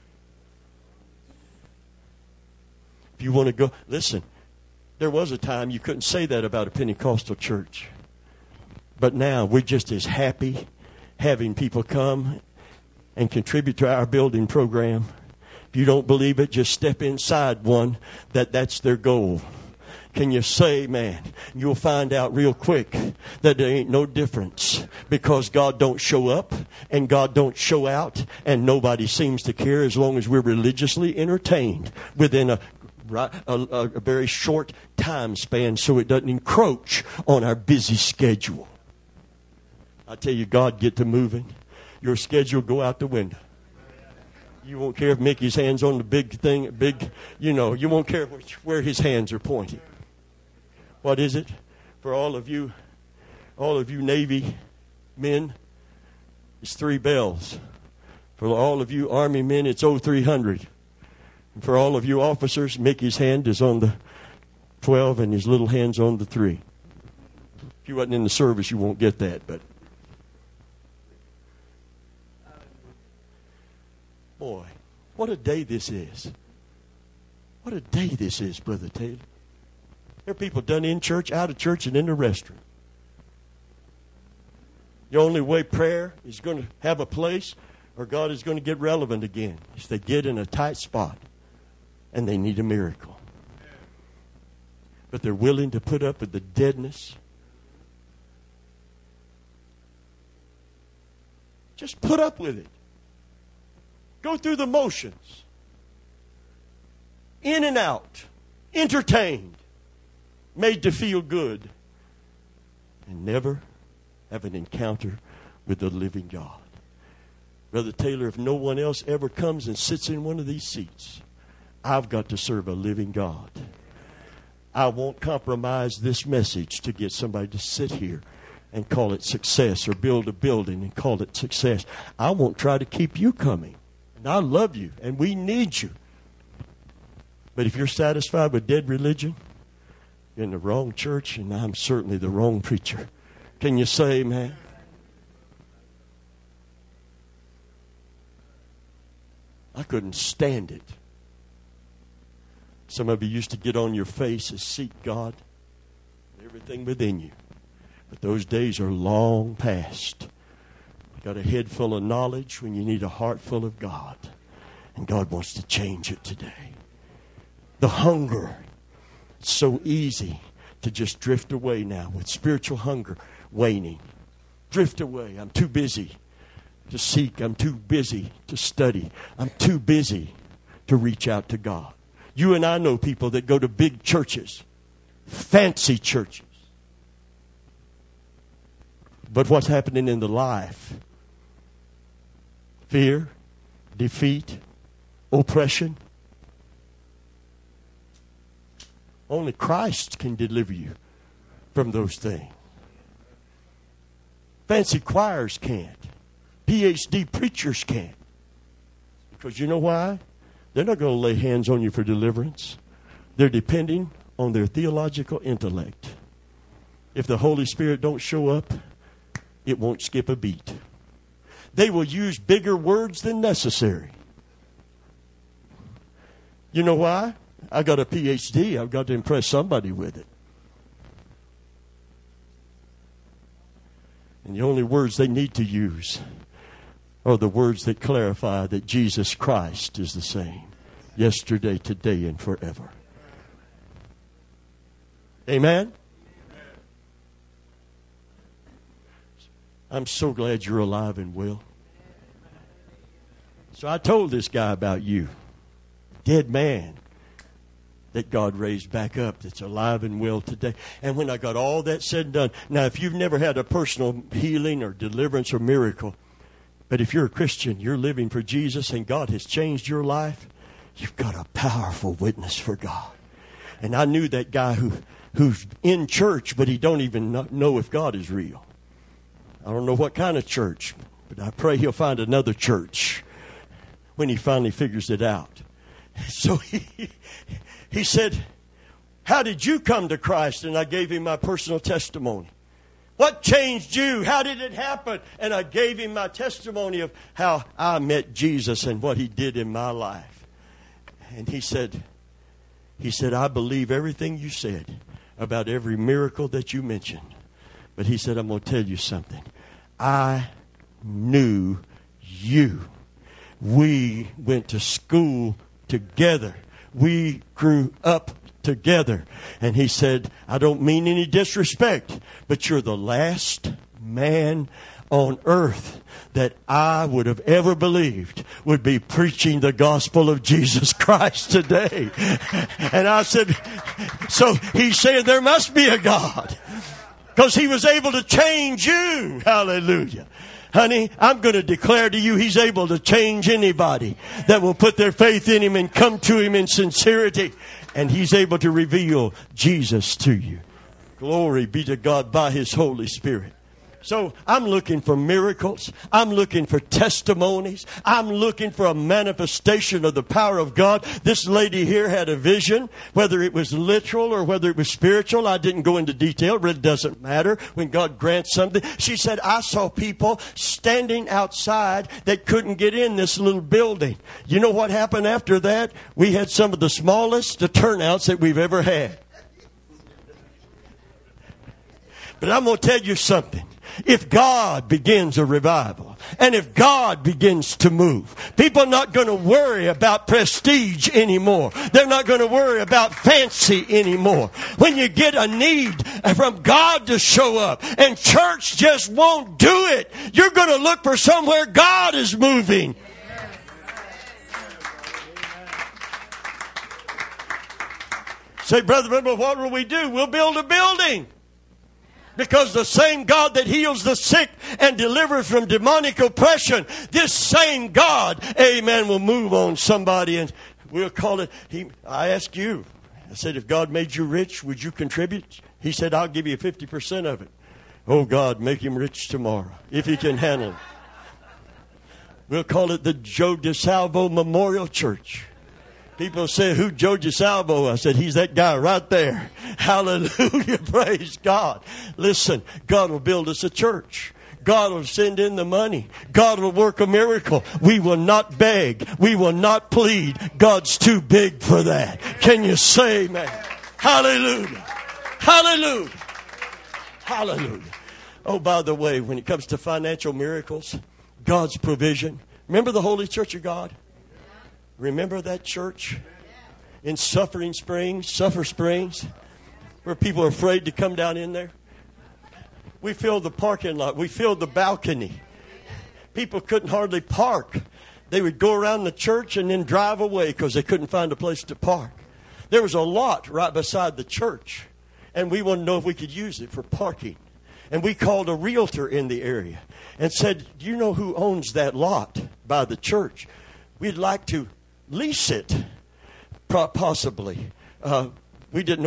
If you want to go, listen, there was a time you couldn't say that about a Pentecostal church. But now we're just as happy having people come and contribute to our building program. If you don't believe it, just step inside one that that's their goal. Can you say, man, you'll find out real quick that there ain't no difference because God don't show up and God don't show out and nobody seems to care as long as we're religiously entertained within a, a, a, a very short time span so it doesn't encroach on our busy schedule. I tell you, God, get to moving. Your schedule go out the window. You won't care if Mickey's hand's on the big thing, big, you know, you won't care which, where his hands are pointing. What is it? For all of you, all of you Navy men, it's three bells. For all of you Army men, it's oh three hundred. And for all of you officers, Mickey's hand is on the twelve and his little hand's on the three. If you wasn't in the service, you won't get that, but boy, what a day this is. What a day this is, Brother Taylor. There are people done in church, out of church, and in the restaurant. The only way prayer is going to have a place or God is going to get relevant again is they get in a tight spot and they need a miracle. But they're willing to put up with the deadness. Just put up with it. Go through the motions. In and out. Entertained. Made to feel good. And never have an encounter with the living God. Brother Taylor, if no one else ever comes and sits in one of these seats, I've got to serve a living God. I won't compromise this message to get somebody to sit here and call it success or build a building and call it success. I won't try to keep you coming. And I love you, and we need you. But if you're satisfied with dead religion, you're in the wrong church, and I'm certainly the wrong preacher. Can you say amen? I couldn't stand it. Some of you used to get on your face and seek God, everything within you. But those days are long past. You got a head full of knowledge when you need a heart full of God. And God wants to change it today. The hunger. It's so easy to just drift away now with spiritual hunger waning. Drift away. I'm too busy to seek. I'm too busy to study. I'm too busy to reach out to God. You and I know people that go to big churches, fancy churches. But what's happening in the life? Fear, defeat, oppression. Only Christ can deliver you from those things. Fancy choirs can't. P H D preachers can't. Because you know why? They're not going to lay hands on you for deliverance. They're depending on their theological intellect. If the Holy Spirit don't show up, it won't skip a beat. They will use bigger words than necessary. You know why? I got a P H D. I've got to impress somebody with it. And the only words they need to use are the words that clarify that Jesus Christ is the same yesterday, today, and forever. Amen? I'm so glad you're alive and well. So I told this guy about you. Dead man that God raised back up, that's alive and well today. And when I got all that said and done, now if you've never had a personal healing or deliverance or miracle, but if you're a Christian, you're living for Jesus and God has changed your life, you've got a powerful witness for God. And I knew that guy who who's in church, but he don't even know if God is real. I don't know what kind of church, but I pray he'll find another church when he finally figures it out. So he, he said, how did you come to Christ? And I gave him my personal testimony. What changed you? How did it happen? And I gave him my testimony of how I met Jesus and what he did in my life. And he said, he said, I believe everything you said about every miracle that you mentioned. But he said, I'm going to tell you something. I knew you. We went to school together. We grew up together. And he said, I don't mean any disrespect, but you're the last man on earth that I would have ever believed would be preaching the gospel of Jesus Christ today. And I said, so he's saying there must be a God, because he was able to change you. Hallelujah. Honey, I'm going to declare to you he's able to change anybody that will put their faith in him and come to him in sincerity. And he's able to reveal Jesus to you. Glory be to God by his Holy Spirit. So I'm looking for miracles. I'm looking for testimonies. I'm looking for a manifestation of the power of God. This lady here had a vision, whether it was literal or whether it was spiritual. I didn't go into detail. It really doesn't matter when God grants something. She said, I saw people standing outside that couldn't get in this little building. You know what happened after that? We had some of the smallest turnouts that we've ever had. But I'm going to tell you something. If God begins a revival, and if God begins to move, people are not going to worry about prestige anymore. They're not going to worry about fancy anymore. When you get a need from God to show up, and church just won't do it, you're going to look for somewhere God is moving. Say, Brother, remember, what will we do? We'll build a building. Because the same God that heals the sick and delivers from demonic oppression, this same God, amen, will move on somebody, and we'll call it. He, I asked you, I said, if God made you rich, would you contribute? He said, I'll give you fifty percent of it. Oh, God, make him rich tomorrow, if he can handle it. We'll call it the Joe DeSalvo Memorial Church. People say, who Joe DeSalvo? I said, he's that guy right there. Hallelujah. Praise God. Listen, God will build us a church. God will send in the money. God will work a miracle. We will not beg. We will not plead. God's too big for that. Can you say amen? Hallelujah. Hallelujah. Hallelujah. Oh, by the way, when it comes to financial miracles, God's provision. Remember the Holy Church of God? Remember that church in Suffering Springs, Suffer Springs, where people are afraid to come down in there? We filled the parking lot. We filled the balcony. People couldn't hardly park. They would go around the church and then drive away because they couldn't find a place to park. There was a lot right beside the church, and we wanted to know if we could use it for parking. And we called a realtor in the area and said, do you know who owns that lot by the church? We'd like to lease it, possibly. Uh, we didn't know if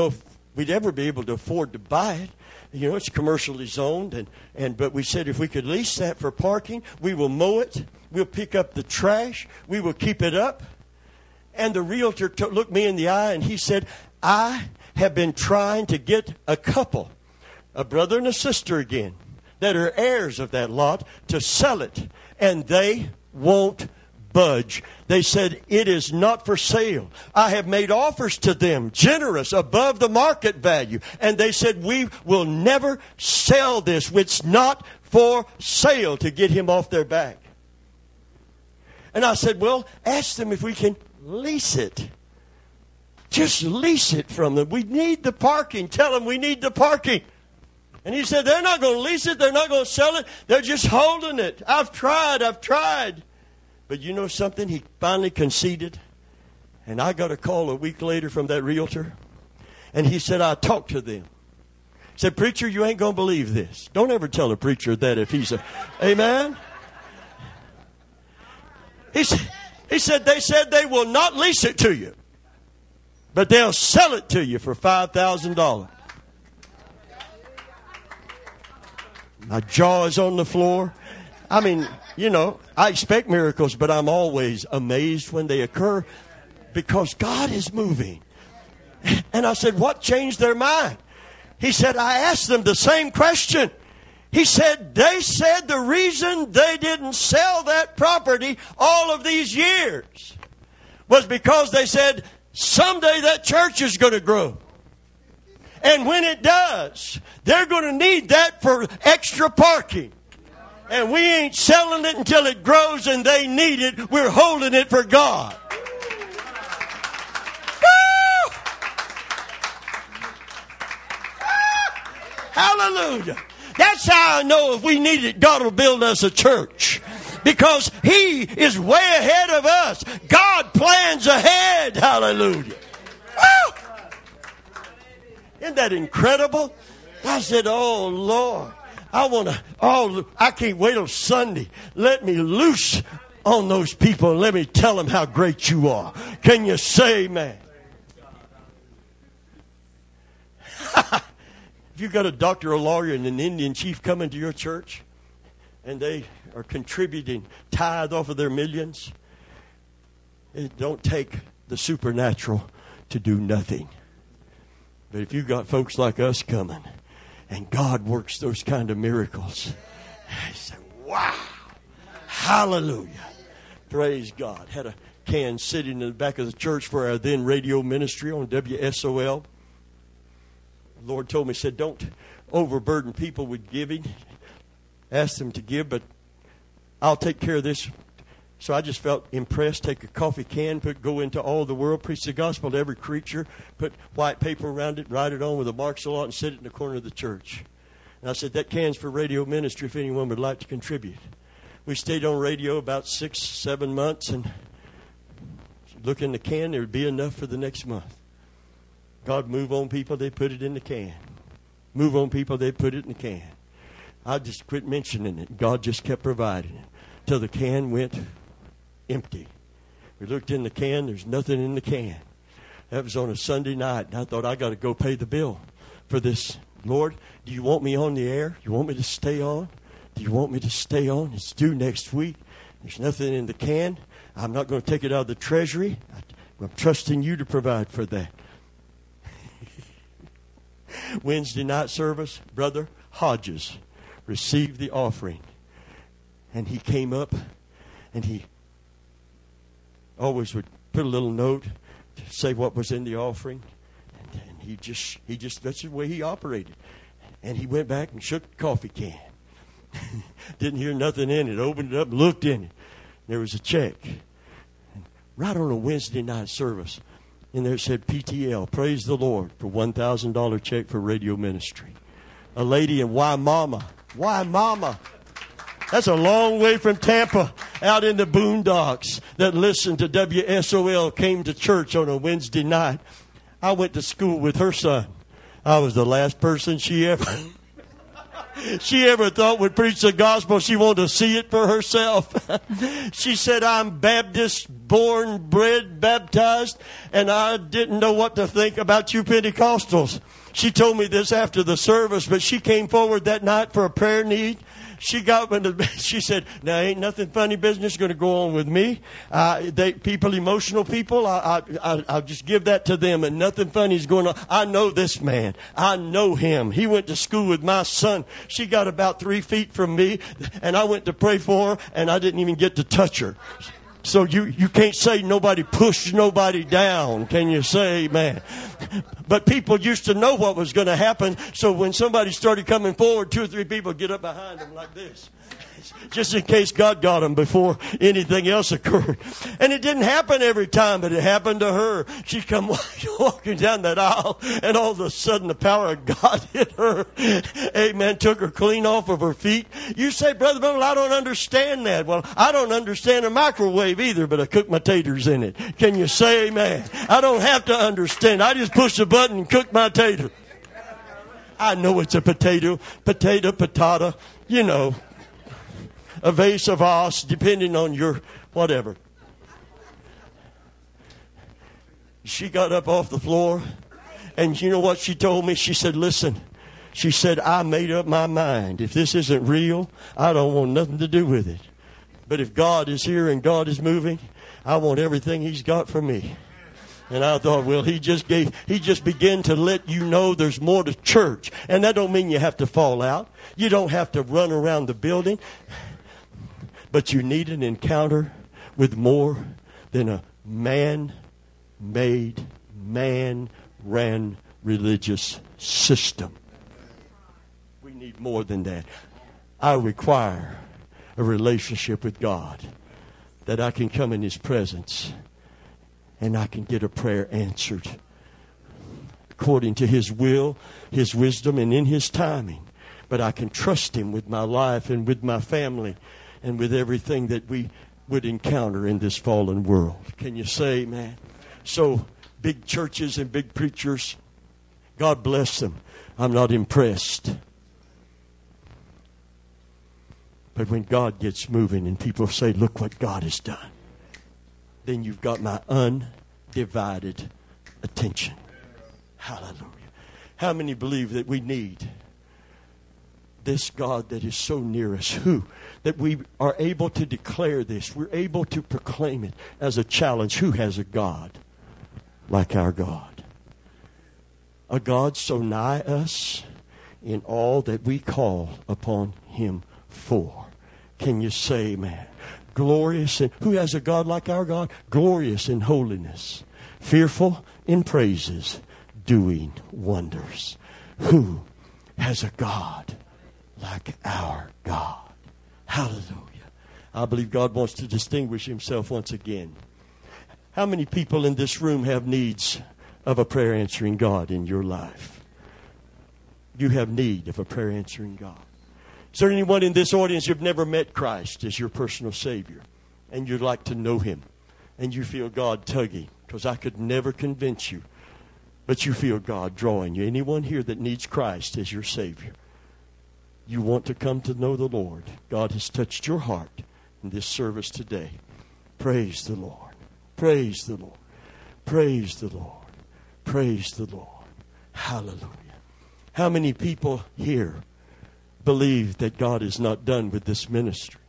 we'd ever be able to afford to buy it. You know, it's commercially zoned, and, and but we said if we could lease that for parking, we will mow it, we'll pick up the trash, we will keep it up. And the realtor t- looked me in the eye, and he said, I have been trying to get a couple, a brother and a sister again, that are heirs of that lot, to sell it, and they won't budge. They said, it is not for sale. I have made offers to them, generous, above the market value. And they said, we will never sell this. It's not for sale, to get him off their back. And I said, well, ask them if we can lease it. Just lease it from them. We need the parking. Tell them we need the parking. And he said, they're not going to lease it. They're not going to sell it. They're just holding it. I've tried. I've tried. But you know something? He finally conceded. And I got a call a week later from that realtor. And he said, I talked to them. He said, preacher, you ain't going to believe this. Don't ever tell a preacher that if he's a... Amen? He said, he said, they said they will not lease it to you. But they'll sell it to you for five thousand dollars. My jaw is on the floor. I mean, you know, I expect miracles, but I'm always amazed when they occur because God is moving. And I said, what changed their mind? He said, I asked them the same question. He said, they said the reason they didn't sell that property all of these years was because they said, someday that church is going to grow. And when it does, they're going to need that for extra parking. And we ain't selling it until it grows and they need it. We're holding it for God. Woo! Hallelujah. That's how I know if we need it, God will build us a church. Because He is way ahead of us. God plans ahead. Hallelujah. Woo! Isn't that incredible? I said, oh, Lord. I want to, oh, I can't wait till Sunday. Let me loose on those people and let me tell them how great you are. Can you say amen? If you've got a doctor, a lawyer, and an Indian chief coming to your church, and they are contributing tithe off of their millions, it don't take the supernatural to do nothing. But if you've got folks like us coming, and God works those kind of miracles, I say, wow, hallelujah, praise God. Had a can sitting in the back of the church for our then radio ministry on W S O L. The Lord told me, said, don't overburden people with giving. Ask them to give, but I'll take care of this. So I just felt impressed. Take a coffee can, put go into all the world, preach the gospel to every creature, put white paper around it, write it on with a marks a lot, and sit it in the corner of the church. And I said, that can's for radio ministry if anyone would like to contribute. We stayed on radio about six, seven months, and look in the can, there would be enough for the next month. God move on people, they put it in the can. Move on people, they put it in the can. I just quit mentioning it. God just kept providing it till the can went empty. We looked in the can, there's nothing in the can. That was on a Sunday night, and I thought, I got to go pay the bill for this. Lord, do you want me on the air? Do you want me to stay on? Do you want me to stay on? It's due next week. There's nothing in the can. I'm not going to take it out of the treasury. I'm trusting you to provide for that. Wednesday night service, Brother Hodges received the offering. And he came up and he always would put a little note to say what was in the offering. And, and he just, he just, that's the way he operated. And he went back and shook the coffee can. Didn't hear nothing in it. Opened it up, looked in it. There was a check. And right on a Wednesday night service. And there it said P T L, praise the Lord, for one thousand dollars check for radio ministry. A lady in Waimama. Waimama. That's a long way from Tampa, out in the boondocks, that listened to W S O L, came to church on a Wednesday night. I went to school with her son. I was the last person she ever... she ever thought would preach the gospel, she wanted to see it for herself. She said, I'm Baptist, born, bred, baptized, and I didn't know what to think about you Pentecostals. She told me this after the service, but she came forward that night for a prayer need. She got when the, she said, now ain't nothing funny business going to go on with me. Uh, they, people, emotional people, I, I, I, I'll just give that to them, and nothing funny is going on. I know this man. I know him. He went to school with my son. She got about three feet from me, and I went to pray for her, and I didn't even get to touch her. So you, you can't say nobody pushed nobody down. Can you say amen? But people used to know what was going to happen. So when somebody started coming forward, two or three people get up behind them like this. Just in case God got them before anything else occurred. And it didn't happen every time, but it happened to her. She'd come walking down that aisle, and all of a sudden the power of God hit her. Amen. Took her clean off of her feet. You say, Brother Bill, I don't understand that. Well, I don't understand a microwave either, but I cook my taters in it. Can you say amen? I don't have to understand. I just push the button and cook my tater. I know it's a potato, potato, patata, you know. A vase of os, depending on your whatever. She got up off the floor, and you know what she told me? She said, listen, she said, I made up my mind. If this isn't real, I don't want nothing to do with it. But if God is here and God is moving, I want everything He's got for me. And I thought, well, he just gave, he just began to let you know there's more to church. And that don't mean you have to fall out. You don't have to run around the building. But you need an encounter with more than a man-made, man-ran religious system. We need more than that. I require a relationship with God that I can come in His presence and I can get a prayer answered according to His will, His wisdom, and in His timing. But I can trust Him with my life and with my family and with everything that we would encounter in this fallen world. Can you say amen? So, big churches and big preachers, God bless them. I'm not impressed. But when God gets moving and people say, look what God has done, then you've got my undivided attention. Hallelujah. How many believe that we need this God that is so near us? Who? That we are able to declare this. We're able to proclaim it as a challenge. Who has a God like our God? A God so nigh us in all that we call upon Him for. Can you say amen? Glorious in, who has a God like our God? Glorious in holiness, fearful in praises, doing wonders. Who has a God like our God? Hallelujah. I believe God wants to distinguish Himself once again. How many people in this room have needs of a prayer answering God in your life? You have need of a prayer answering God. Is there anyone in this audience who've never met Christ as your personal Savior and you'd like to know Him and you feel God tugging? Because I could never convince you, but you feel God drawing you. Anyone here that needs Christ as your Savior? You want to come to know the Lord. God has touched your heart in this service today. Praise the Lord. Praise the Lord. Praise the Lord. Praise the Lord. Hallelujah. How many people here believe that God is not done with this ministry?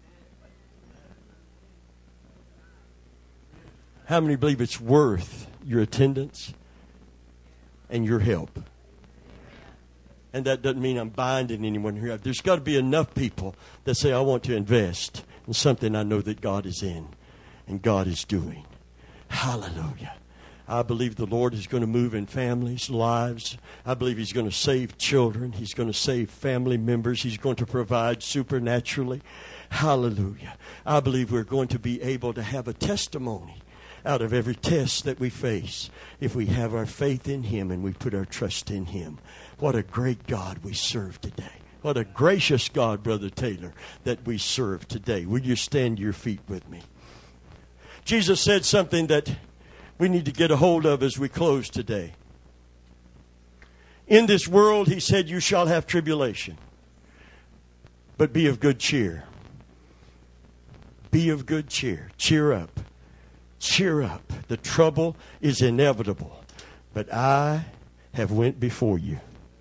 How many believe it's worth your attendance and your help? And that doesn't mean I'm binding anyone here. There's got to be enough people that say, I want to invest in something I know that God is in and God is doing. Hallelujah. I believe the Lord is going to move in families' lives. I believe He's going to save children. He's going to save family members. He's going to provide supernaturally. Hallelujah. I believe we're going to be able to have a testimony out of every test that we face if we have our faith in Him and we put our trust in Him. What a great God we serve today. What a gracious God, Brother Taylor, that we serve today. Will you stand to your feet with me? Jesus said something that we need to get a hold of as we close today. In this world, He said, you shall have tribulation. But be of good cheer. Be of good cheer. Cheer up. Cheer up. The trouble is inevitable. But I have went before you.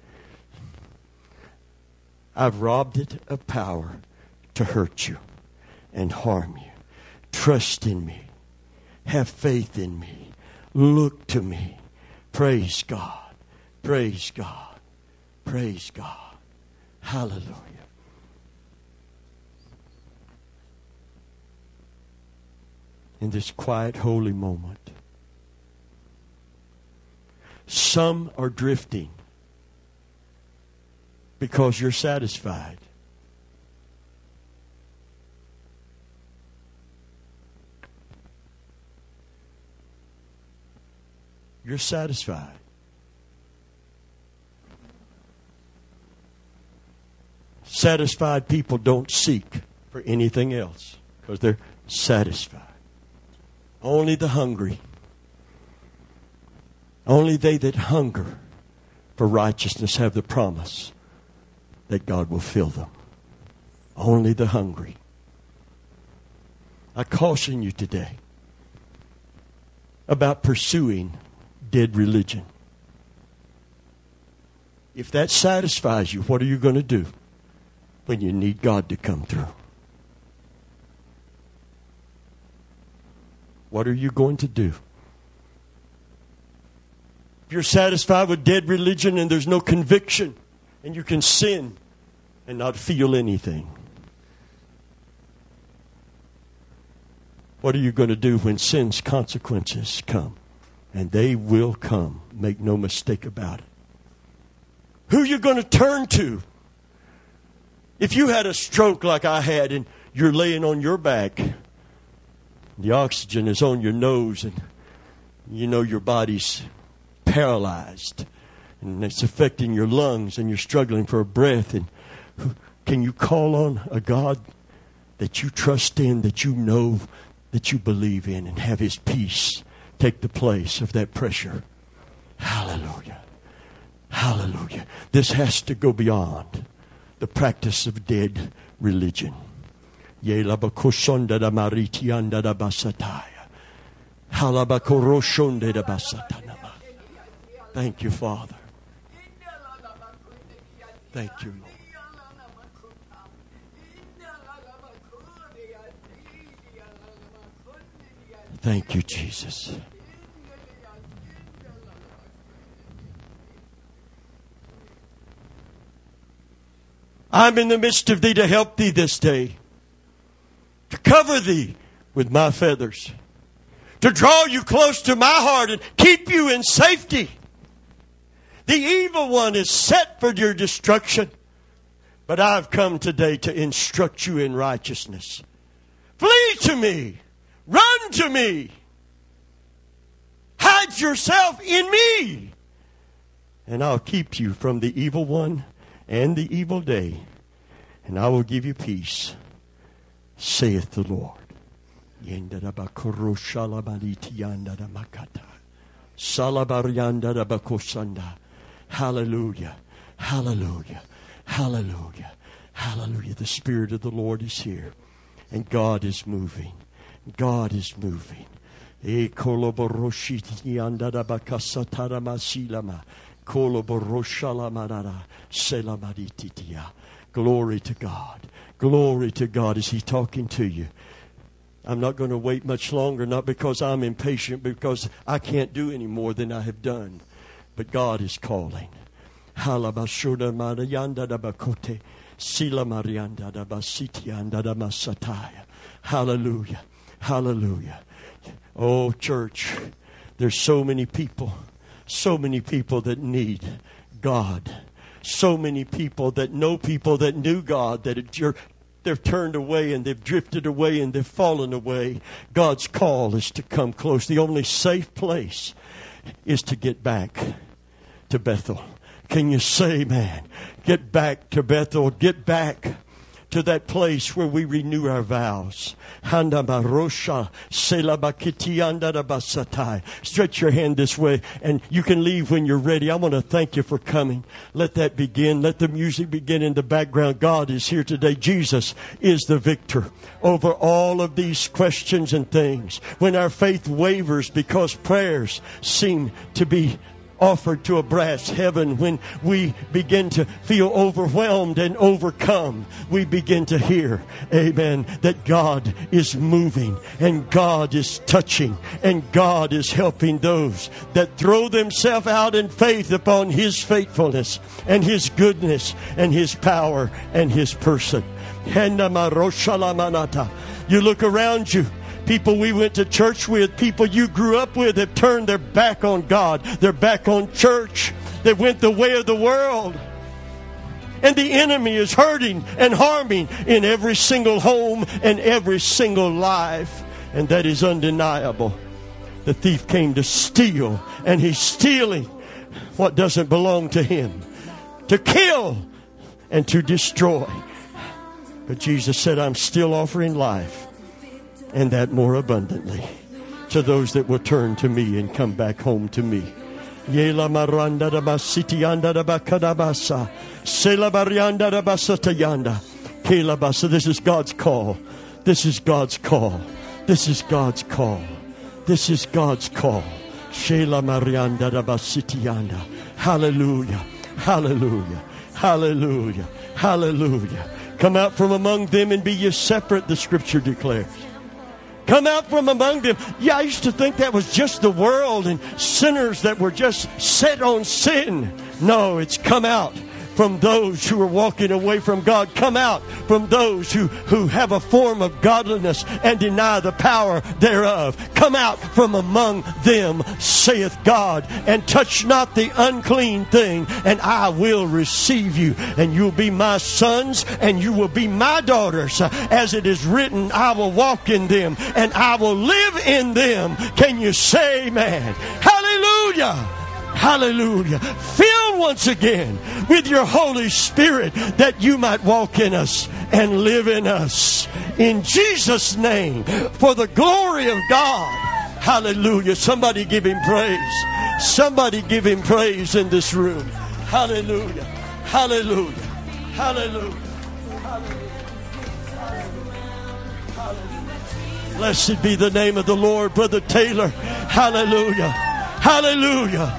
I've robbed it of power to hurt you and harm you. Trust in me. Have faith in me. Look to me. Praise God. Praise God. Praise God. Hallelujah. In this quiet, holy moment, some are drifting because you're satisfied. You're satisfied. Satisfied people don't seek for anything else because they're satisfied. Only the hungry, only they that hunger for righteousness have the promise that God will fill them. Only the hungry. I caution you today about pursuing dead religion. If that satisfies you, what are you going to do when you need God to come through? What are you going to do? If you're satisfied with dead religion and there's no conviction and you can sin and not feel anything, what are you going to do when sin's consequences come? And they will come. Make no mistake about it. Who are you going to turn to? If you had a stroke like I had and you're laying on your back, the oxygen is on your nose and you know your body's paralyzed and it's affecting your lungs and you're struggling for a breath, and can you call on a God that you trust in, that you know, that you believe in, and have His peace take the place of that pressure? Hallelujah. Hallelujah. This has to go beyond the practice of dead religion. Thank you, Father. Thank you, Lord. Thank you, Jesus. I'm in the midst of thee to help thee this day, to cover thee with my feathers, to draw you close to my heart and keep you in safety. The evil one is set for your destruction, but I've come today to instruct you in righteousness. Flee to me. Run to me. Hide yourself in me, and I'll keep you from the evil one and the evil day, and I will give you peace, saith the Lord. Hallelujah. Hallelujah. Hallelujah. Hallelujah. The Spirit of the Lord is here, and God is moving. God is moving. Glory to God. Glory to God. Is He talking to you? I'm not going to wait much longer, not because I'm impatient, because I can't do any more than I have done. But God is calling. Hallelujah. Hallelujah. Oh, church, there's so many people, so many people that need God. So many people that know people that knew God, that you're, they've turned away and they've drifted away and they've fallen away. God's call is to come close. The only safe place is to get back to Bethel. Can you say, man, get back to Bethel, get back to that place where we renew our vows. Stretch your hand this way, and you can leave when you're ready. I want to thank you for coming. Let that begin. Let the music begin in the background. God is here today. Jesus is the victor over all of these questions and things. When our faith wavers because prayers seem to be offered to a brass heaven, when we begin to feel overwhelmed and overcome, we begin to hear, amen, that God is moving and God is touching and God is helping those that throw themselves out in faith upon His faithfulness and His goodness and His power and His person. You look around you. People we went to church with, people you grew up with, have turned their back on God. They're back on church. They went the way of the world. And the enemy is hurting and harming in every single home and every single life. And that is undeniable. The thief came to steal, and he's stealing what doesn't belong to him, to kill and to destroy. But Jesus said, I'm still offering life, and that more abundantly, to those that will turn to me and come back home to me. This is God's call. This is God's call. This is God's call. This is God's call. Hallelujah. Hallelujah. Hallelujah. Hallelujah. Come out from among them and be ye separate, the Scripture declares. Come out from among them. Yeah, I used to think that was just the world and sinners that were just set on sin. No, it's come out from those who are walking away from God. Come out from those who, who have a form of godliness and deny the power thereof. Come out from among them, saith God, and touch not the unclean thing, and I will receive you. And you'll be my sons, and you will be my daughters. As it is written, I will walk in them, and I will live in them. Can you say amen? Hallelujah! Hallelujah. Filled once again with your Holy Spirit, that you might walk in us and live in us. In Jesus' name, for the glory of God. Hallelujah. Somebody give Him praise. Somebody give Him praise in this room. Hallelujah. Hallelujah. Hallelujah. Hallelujah. Blessed be the name of the Lord, Brother Taylor. Hallelujah. Hallelujah.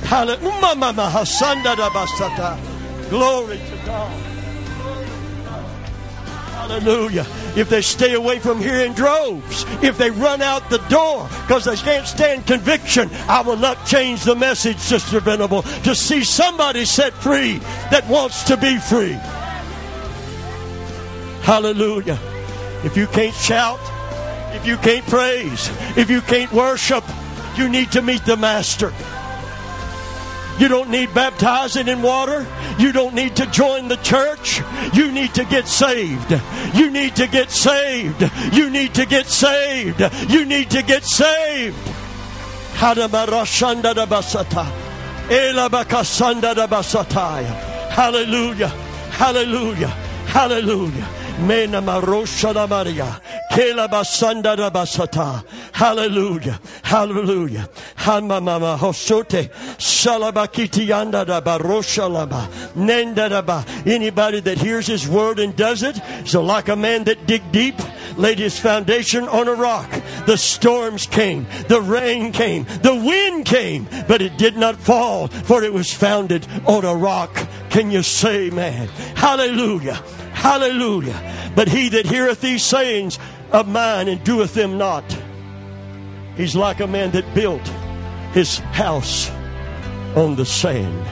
Hallelujah. Glory to God. Hallelujah. If they stay away from here in droves, if they run out the door because they can't stand conviction, I will not change the message, Sister Venable, to see somebody set free that wants to be free. Hallelujah. If you can't shout, if you can't praise, if you can't worship, you need to meet the Master. You don't need baptizing in water. You don't need to join the church. You need to get saved. You need to get saved. You need to get saved. You need to get saved. Hallelujah. Hallelujah. Hallelujah. Mena marosha la Maria. Kela basanda da basata. Hallelujah. Hallelujah. Hanma mama hosote. Salabakiti yanda da barosha laba. Nenda da ba. Anybody that hears His word and does it is like a man that dig deep, laid his foundation on a rock. The storms came, the rain came, the wind came, but it did not fall, for it was founded on a rock. Can you say amen? Hallelujah. Hallelujah. But he that heareth these sayings of mine and doeth them not, he's like a man that built his house on the sand.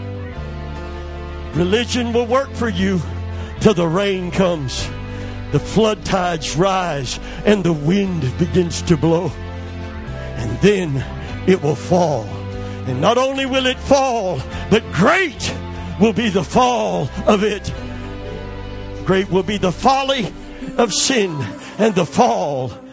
Religion will work for you till the rain comes, the flood tides rise, and the wind begins to blow. And then it will fall. And not only will it fall, but great will be the fall of it. Great will be the folly of sin and the fall